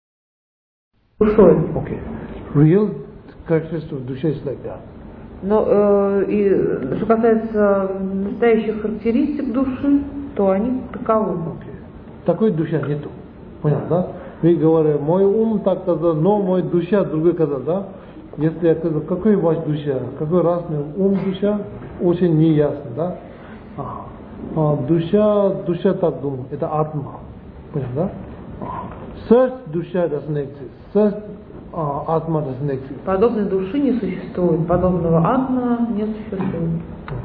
Okay. Real characteristic of dusha is like that. Но и что касается настоящих характеристик души, то они таковы. Okay. Такой душа нету. Понятно, да? Вы говорите, мой ум так сказал, но мой душа другой сказал, да? Если я сказал, какой ваш душа, какой разный ум душа, очень неясно, да? Душа так думает, это атма. Понятно, да? Such душа doesn't exist. Such атма doesn't exist. Подобной души не существует, подобного атмана не существует.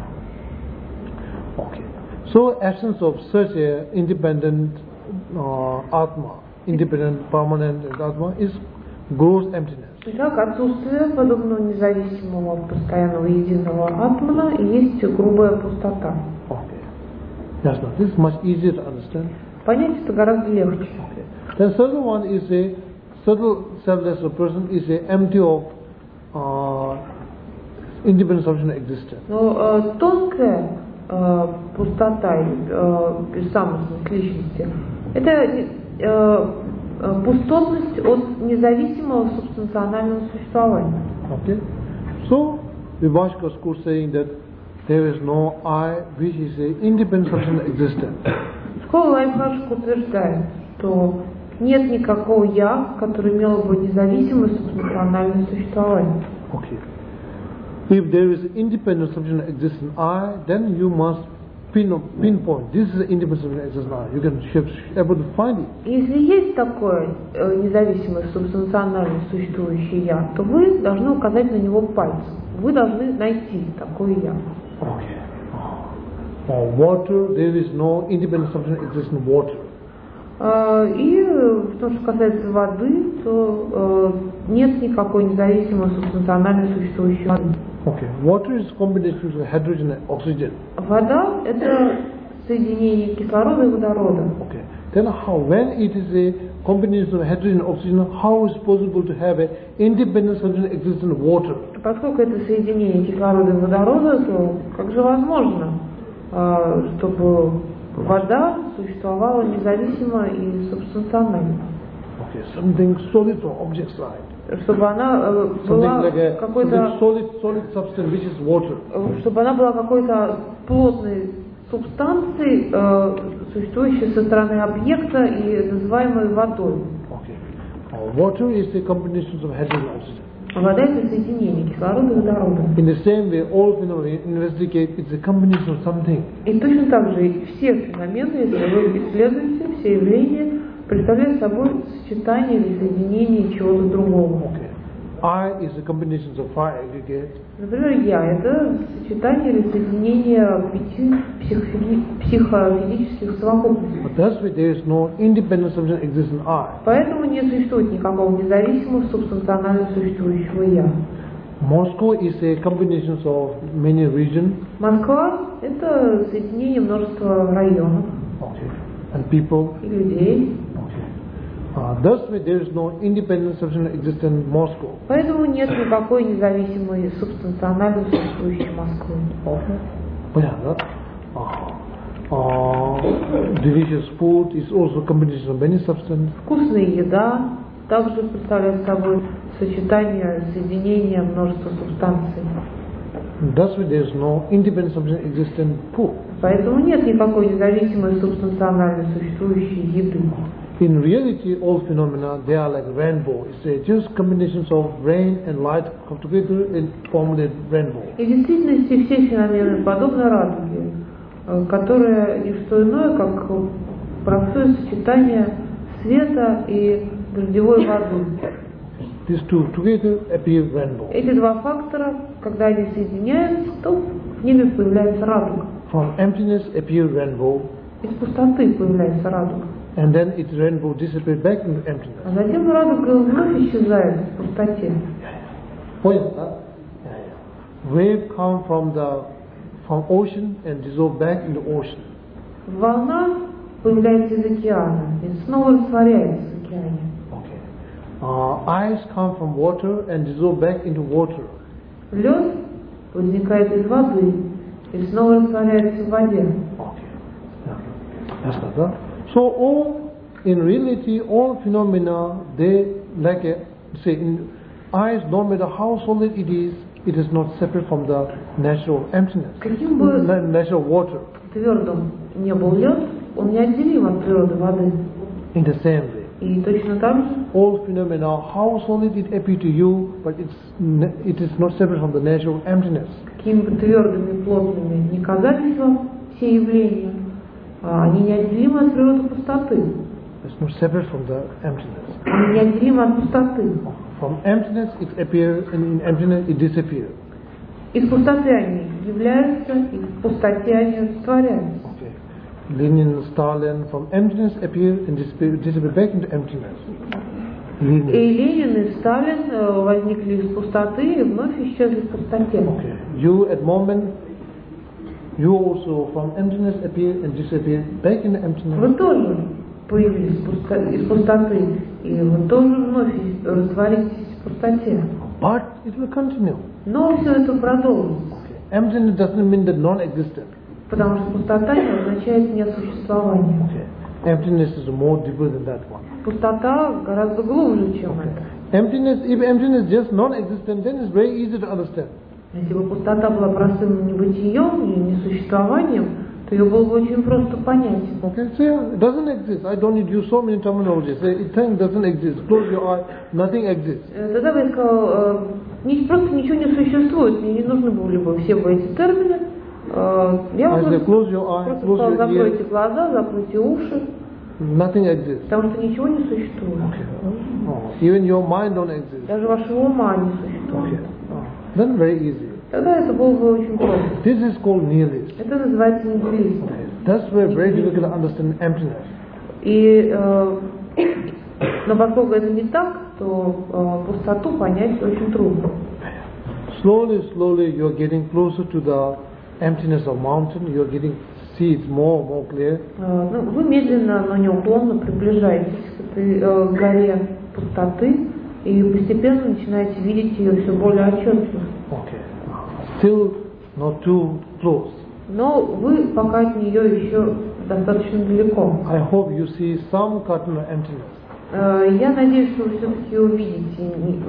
Okay. So essence of such a independent atma, independent, permanent atma is gross emptiness. Итак, отсутствие подобного независимого, постоянного, единого атмана есть грубая пустота. Okay. Yes, no, this is much easier to understand. Понять это гораздо легче. Okay. Then subtle one is a subtle selfless person is a empty of independent sufficient existence. Но тонкая пустота или самостность личности — это пустотность от независимого субстанционального существования. Okay. So Vivashka school saying that there is no I which is a independent sufficient existence. Школа Вайбхашка утверждает, что нет никакого я, которое имело бы независимое субстанциональное существование. Okay. If there is independent sufficient existence I, then you must pinpoint. This is the independent sufficient existence I. You can be able to find it. Если есть такое независимое субстанционально существующее я, то вы должны указать на него пальцем. Вы должны найти такое я. Okay. For water, there is no independent sufficient existence water. И в том, что касается воды, то нет никакой независимой субстанционально существующей воды. Okay. Water is combination of hydrogen and oxygen. Вода — это соединение кислорода и водорода. Okay. Then how, when it is a combination of hydrogen and oxygen, how is possible to have an independent sufficient existence of water? Поскольку это соединение кислорода и водорода, то как же возможно, чтобы вода существовала независимо и субстанционально? Okay. Something solid from object side. Чтобы она была like какой-то solid substance which is water. Чтобы она была какой-то плотной субстанцией, существующей со стороны объекта и называемой водой. Okay. Water is a combination of hydrogen and oxygen. Вода — это соединение кислорода и водорода. In the same way, all phenomena investigate it's a combination of something. И точно так же все феномены, если вы исследуете, все явления представляют собой сочетание или соединение чего-то другого. Okay. I is a combination of 5 aggregates. Например, я – это сочетание или соединение 5 психофизических совокупностей. But thus there is no independent substance exists in I. Поэтому не существует никакого независимого субстанционально существующего «я». Moscow is a combination of many regions. Москва – это соединение множества районов And people. и людей. Thus there is no independent substance exists in Moscow. Поэтому нет никакой независимой субстанционально существующей Москвы. Понятно? Delicious food is also a combination of many substances. Вкусная еда также представляет собой сочетание, соединение множества субстанций. Thus there is no independent substance exists in food. Поэтому нет никакой независимой субстанционально существующей еды. In reality, all phenomena, they are like rainbow. It's just combinations of rain and light come together and form a rainbow. И в действительности все феномены подобны радуге, которая не что иное, как простое сочетание света и дождевой воды. These two together appear rainbow. Эти два фактора, когда они соединяются, то в небе появляется радуга. From emptiness appear rainbow. Из пустоты появляется радуга. And then its rainbow disappears back into emptiness. А затем радуга вновь исчезает в пустоте. Wave come from ocean and dissolve back into ocean. Волна появляется из океана и снова растворяется в океане. Ice come from water and dissolve back into water. Лед возникает из воды и снова растворяется в воде. So all, in reality, all phenomena, they like say in ice, no matter how solid it is not separate from the natural emptiness, Каким бы natural water. Твердым не был лед, он неотделим от природы воды. In the same way. И точно так же all phenomena, how solid it appear to you, but it is not separate from the natural emptiness. Какими бы твердыми, плотными не казались вам все явления, они неотделимы от природы пустоты. It's not separate from the emptiness. Они неотделимы от пустоты. From emptiness it appears, and in emptiness it disappears. Из пустоты они являются, и в пустоте они растворяются. Lenin, Stalin, from emptiness appear and disappear back into emptiness. И Ленин, и Сталин возникли из пустоты и вновь исчезли в пустоте. You at moment, you also from emptiness appear and disappear back into emptiness. Вы тоже появились из пустоты, и вы тоже вновь растворитесь в пустоте. But it will continue. Но все это продолжится. Emptiness doesn't mean that non-existent. Потому что пустота не означает несуществование. Emptiness is more deeper than that one. Пустота гораздо глубже, чем это. If emptiness is just non-existent, then it's very easy to understand. Если бы пустота была простым небытием и несуществованием, то ее было бы очень просто понять. Okay, so it doesn't exist. I don't need to use so many terminologies. It doesn't exist. Close your eye. Nothing exists. Тогда бы я сказал, просто ничего не существует. Мне не нужны были бы все бы эти термины. Я вам просто сказал, закройте глаза, закройте уши. Nothing exists. Потому что ничего не существует. Even your mind don't exist. Даже вашего ума не существует. Then very easy. Тогда это было бы очень просто. This is called nihilism. Это называется нигилизм. That's why very difficult to understand emptiness. И, но поскольку это не так, то пустоту понять очень трудно. Slowly you're getting closer to the emptiness of mountain. You're getting see it more clear. Вы медленно, но неуклонно приближаетесь к этой горе пустоты и постепенно начинаете видеть ее все более отчетливо. Still not too close. Но вы пока от нее еще достаточно далеко. I hope you see some curtain of emptiness. Я надеюсь, что вы все-таки увидите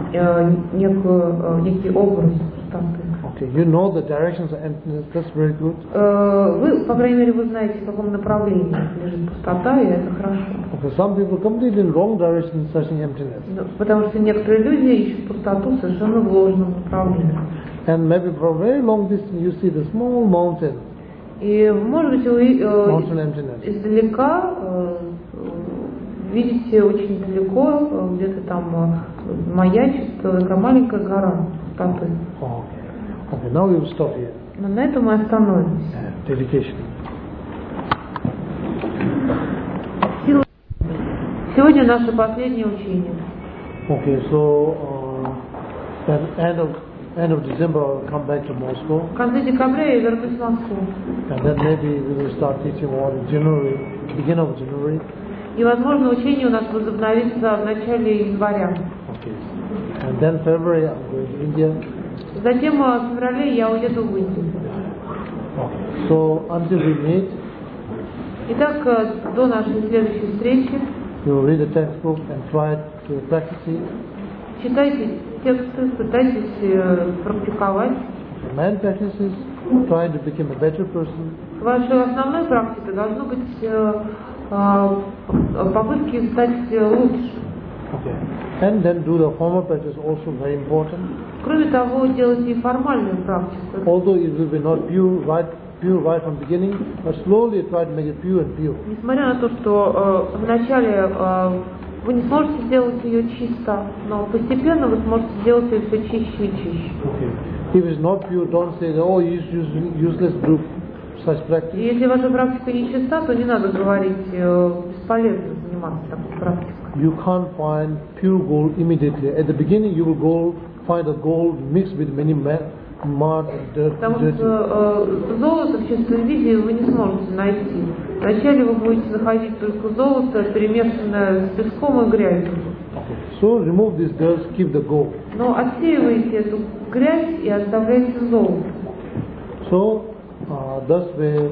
некий образ пустоты. Okay, you know the directions of emptiness. That's very good. Вы, по крайней мере, вы знаете, в каком направлении лежит пустота, и это хорошо. Okay, some people completely in wrong direction searching emptiness. Потому что некоторые люди ищут пустоту совершенно в ложном направлении. And maybe for a very long distance you see the small mountain. И, может быть, вы издалека видите очень далеко, где-то там маячит такая маленькая гора пустоты. Okay, now we will stop here. Но на этом мы остановимся. Dedication. Сегодня наше последнее учение. Okay, so at end of December I'll come back to Moscow. В конце декабря я вернусь в Москву. And then maybe we will start teaching more in January, beginning of January. И, возможно, учение у нас возобновится в начале января. Okay. And then February I'm going to India. Затем в феврале я уеду в Индию. Okay. So until we meet, Итак, до нашей следующей встречи you will read the textbook and try to practice it. читайте тексты, пытайтесь практиковать. The man practices, trying to become a better person. Вашей основной практикой должно быть попытки стать лучше. Okay. And then do the formal practice also very important. Кроме того, делайте и формальную практику. Although it will be not pure right from beginning, but slowly try to make it pure and pure. Несмотря на то, что вначале вы не сможете сделать ее чисто, но постепенно вы сможете сделать ее все чище и чище. Okay. If it's not pure, don't say, oh, useless group, such practice. Если ваша практика не чиста, то не надо говорить бесполезно заниматься такой практикой. You can't find pure gold immediately. At the beginning, you will find a gold mixed with many mud and dirt. Потому что золото в чистом виде вы не сможете найти. Вначале вы будете находить только золото, перемешанное с песком и грязью. Okay. So remove this dirt, keep the gold. Но отсеивайте эту грязь и оставляйте золото. So thus way,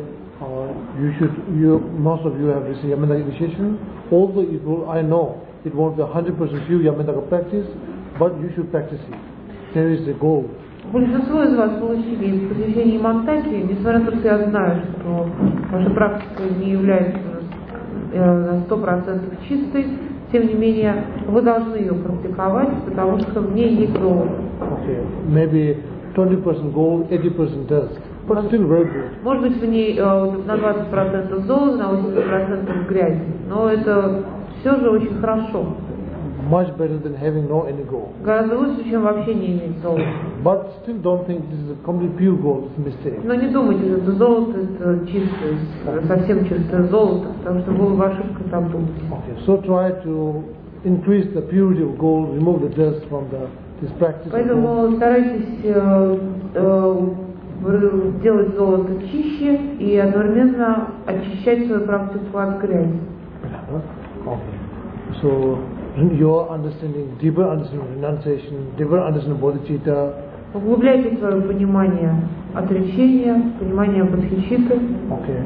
most of you have received Yamantaka initiation. Although I know it won't be 100% pure Yamantaka practice, but you should practice it. There is the goal. Большинство из вас получили посвящение Ямантаки, несмотря на то, что я знаю, что ваша практика не является на 100% чистой, тем не менее вы должны ее практиковать, потому что в ней есть золото. Okay. Maybe 20% gold, 80% dust. But still very good. Может быть, в ней на 20% золота, на 80% грязи, но это все же очень хорошо. Much better than having no any gold. Гораздо лучше, чем вообще не иметь золота. But still don't think this is a complete pure gold. It's a mistake. Но не думайте, что это золото это чистое, совсем чистое золото, потому что вы в ошибкой там будете. Okay. So try to increase the purity of gold, remove the dust from this practice. Поэтому старайтесь делать золото чище и одновременно очищать свою практику от грязи. Okay. So your understanding, deeper understanding of renunciation, deeper understanding of bodhicitta. Углубляйте свое понимание отречения, понимание бодхичитты. Okay.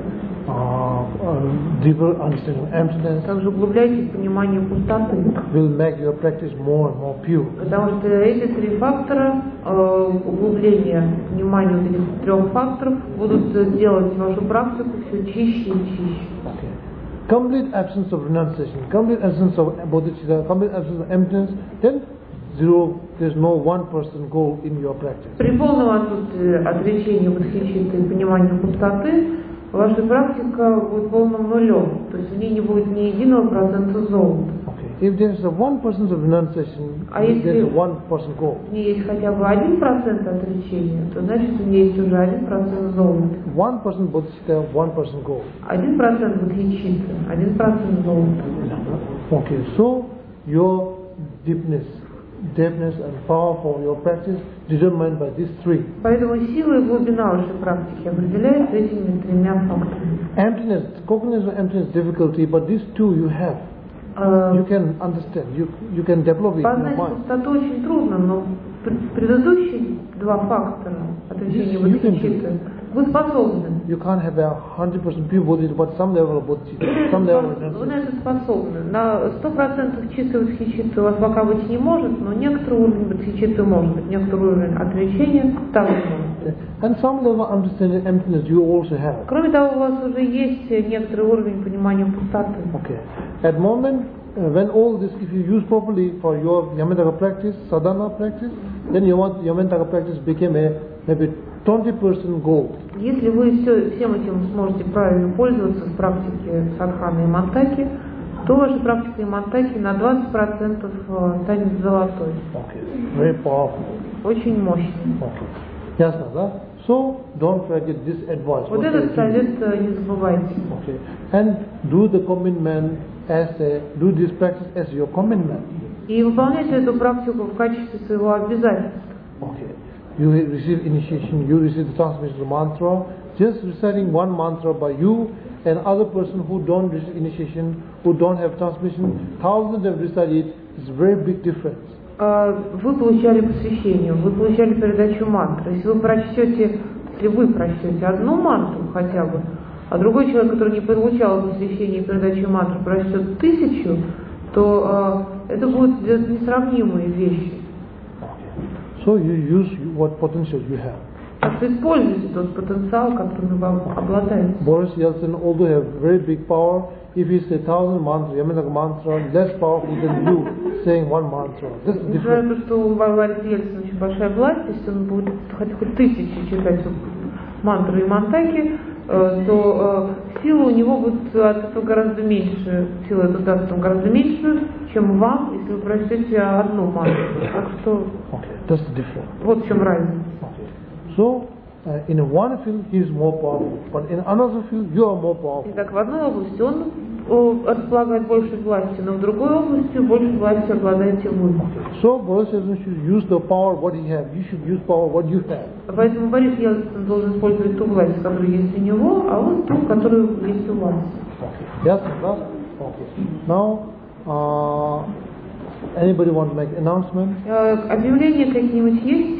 Deeper understanding of emptiness. Также углубляйте понимание пустоты. Will make your practice more and more pure. Потому что эти три фактора, углубление внимания вот этих трех факторов, будут делать вашу практику все чище и чище. Okay. Complete absence of renunciation, complete absence of bodhicitta, complete absence of emptiness, then zero, there's no 1% goal in your practice. При полном отсутствии отречения бодхичитты и понимания пустоты, ваша практика будет полным нулем, то есть в ней не будет ни единого процента золота. If there is a 1% of renunciation, there is a 1% goal. В ней есть хотя бы 1% отречения, то значит в ней есть уже 1% золота. 1% bodhicitta, 1% goal. 1% бодхичитты, 1% золота. Okay, so your deepness and power for your practice determined by these three. Поэтому сила и глубина вашей практики определяется этими тремя факторами. Emptiness, cognition of emptiness difficulty, but these two you have. You can understand, you can develop it in your Познать mind. пустоту очень трудно, но предыдущие два фактора отречения бодхичитты вы способны. You can't have a 100% pure bodhicitta, but some level of bodhicitta, some level of Вы на renunciation. это способны. На 100% чистой бодхичитты у вас пока быть не может, но некоторый уровень бодхичитты может быть, некоторый уровень отречения также может. And some level of understanding emptiness you also have. Кроме того, у вас уже есть некоторый уровень понимания пустоты. Okay. At the moment, when all this, if you use properly for your Yamantaka practice, sadhana practice, then your Yamantaka practice became maybe 20% goal. Если вы всем этим сможете правильно пользоваться в практике садханы и мантаки, то ваша практика имантаки на 20% станет золотой. Okay. Very powerful. Очень мощный. Okay. Ясно, да? So don't forget this advice. Вот этот совет не забывайте. Okay. And do the commitment do this practice as your commitment. И выполняйте эту практику в качестве своего обязательства. Okay. You receive initiation, you receive the transmission of the mantra. Just reciting one mantra by you and other person who don't receive initiation, who don't have transmission, thousands have recited. It's a very big difference. Вы получали посвящение, вы получали передачу мантры. Если вы прочтете одну мантру хотя бы, а другой человек, который не получал посвящение и передачу мантры, прочтет 1000, то это будут несравнимые вещи. So you use what potential you have. Так что используйте тот потенциал, которым вы обладаете. Boris Yeltsin, although have very big power, if he say 1000 mantras, Yamanaka mantra, less powerful than you saying one mantra. This is Несмотря на different. то, что у Бориса Ельцина очень большая власть, если он будет хоть 1000 читать мантры и мантаки, то сила у него будет от этого гораздо меньше, сила это даст вам гораздо меньше, чем вам, если вы прочтете одну мантру. Так что That's the difference. вот в чем разница. So, in one field he is more powerful, but in another field you are more powerful. Итак, в одной области он располагает большей властью, но в другой области больше власти обладаете вы. So, Boris Yeltsin should use the power what he has. You should use power what you have. Поэтому Борис Ельцин должен использовать ту власть, которая есть у него, а он ту, которая есть у вас. Yes, yes. Okay. Now, anybody want to make announcement? Объявления какие-нибудь есть?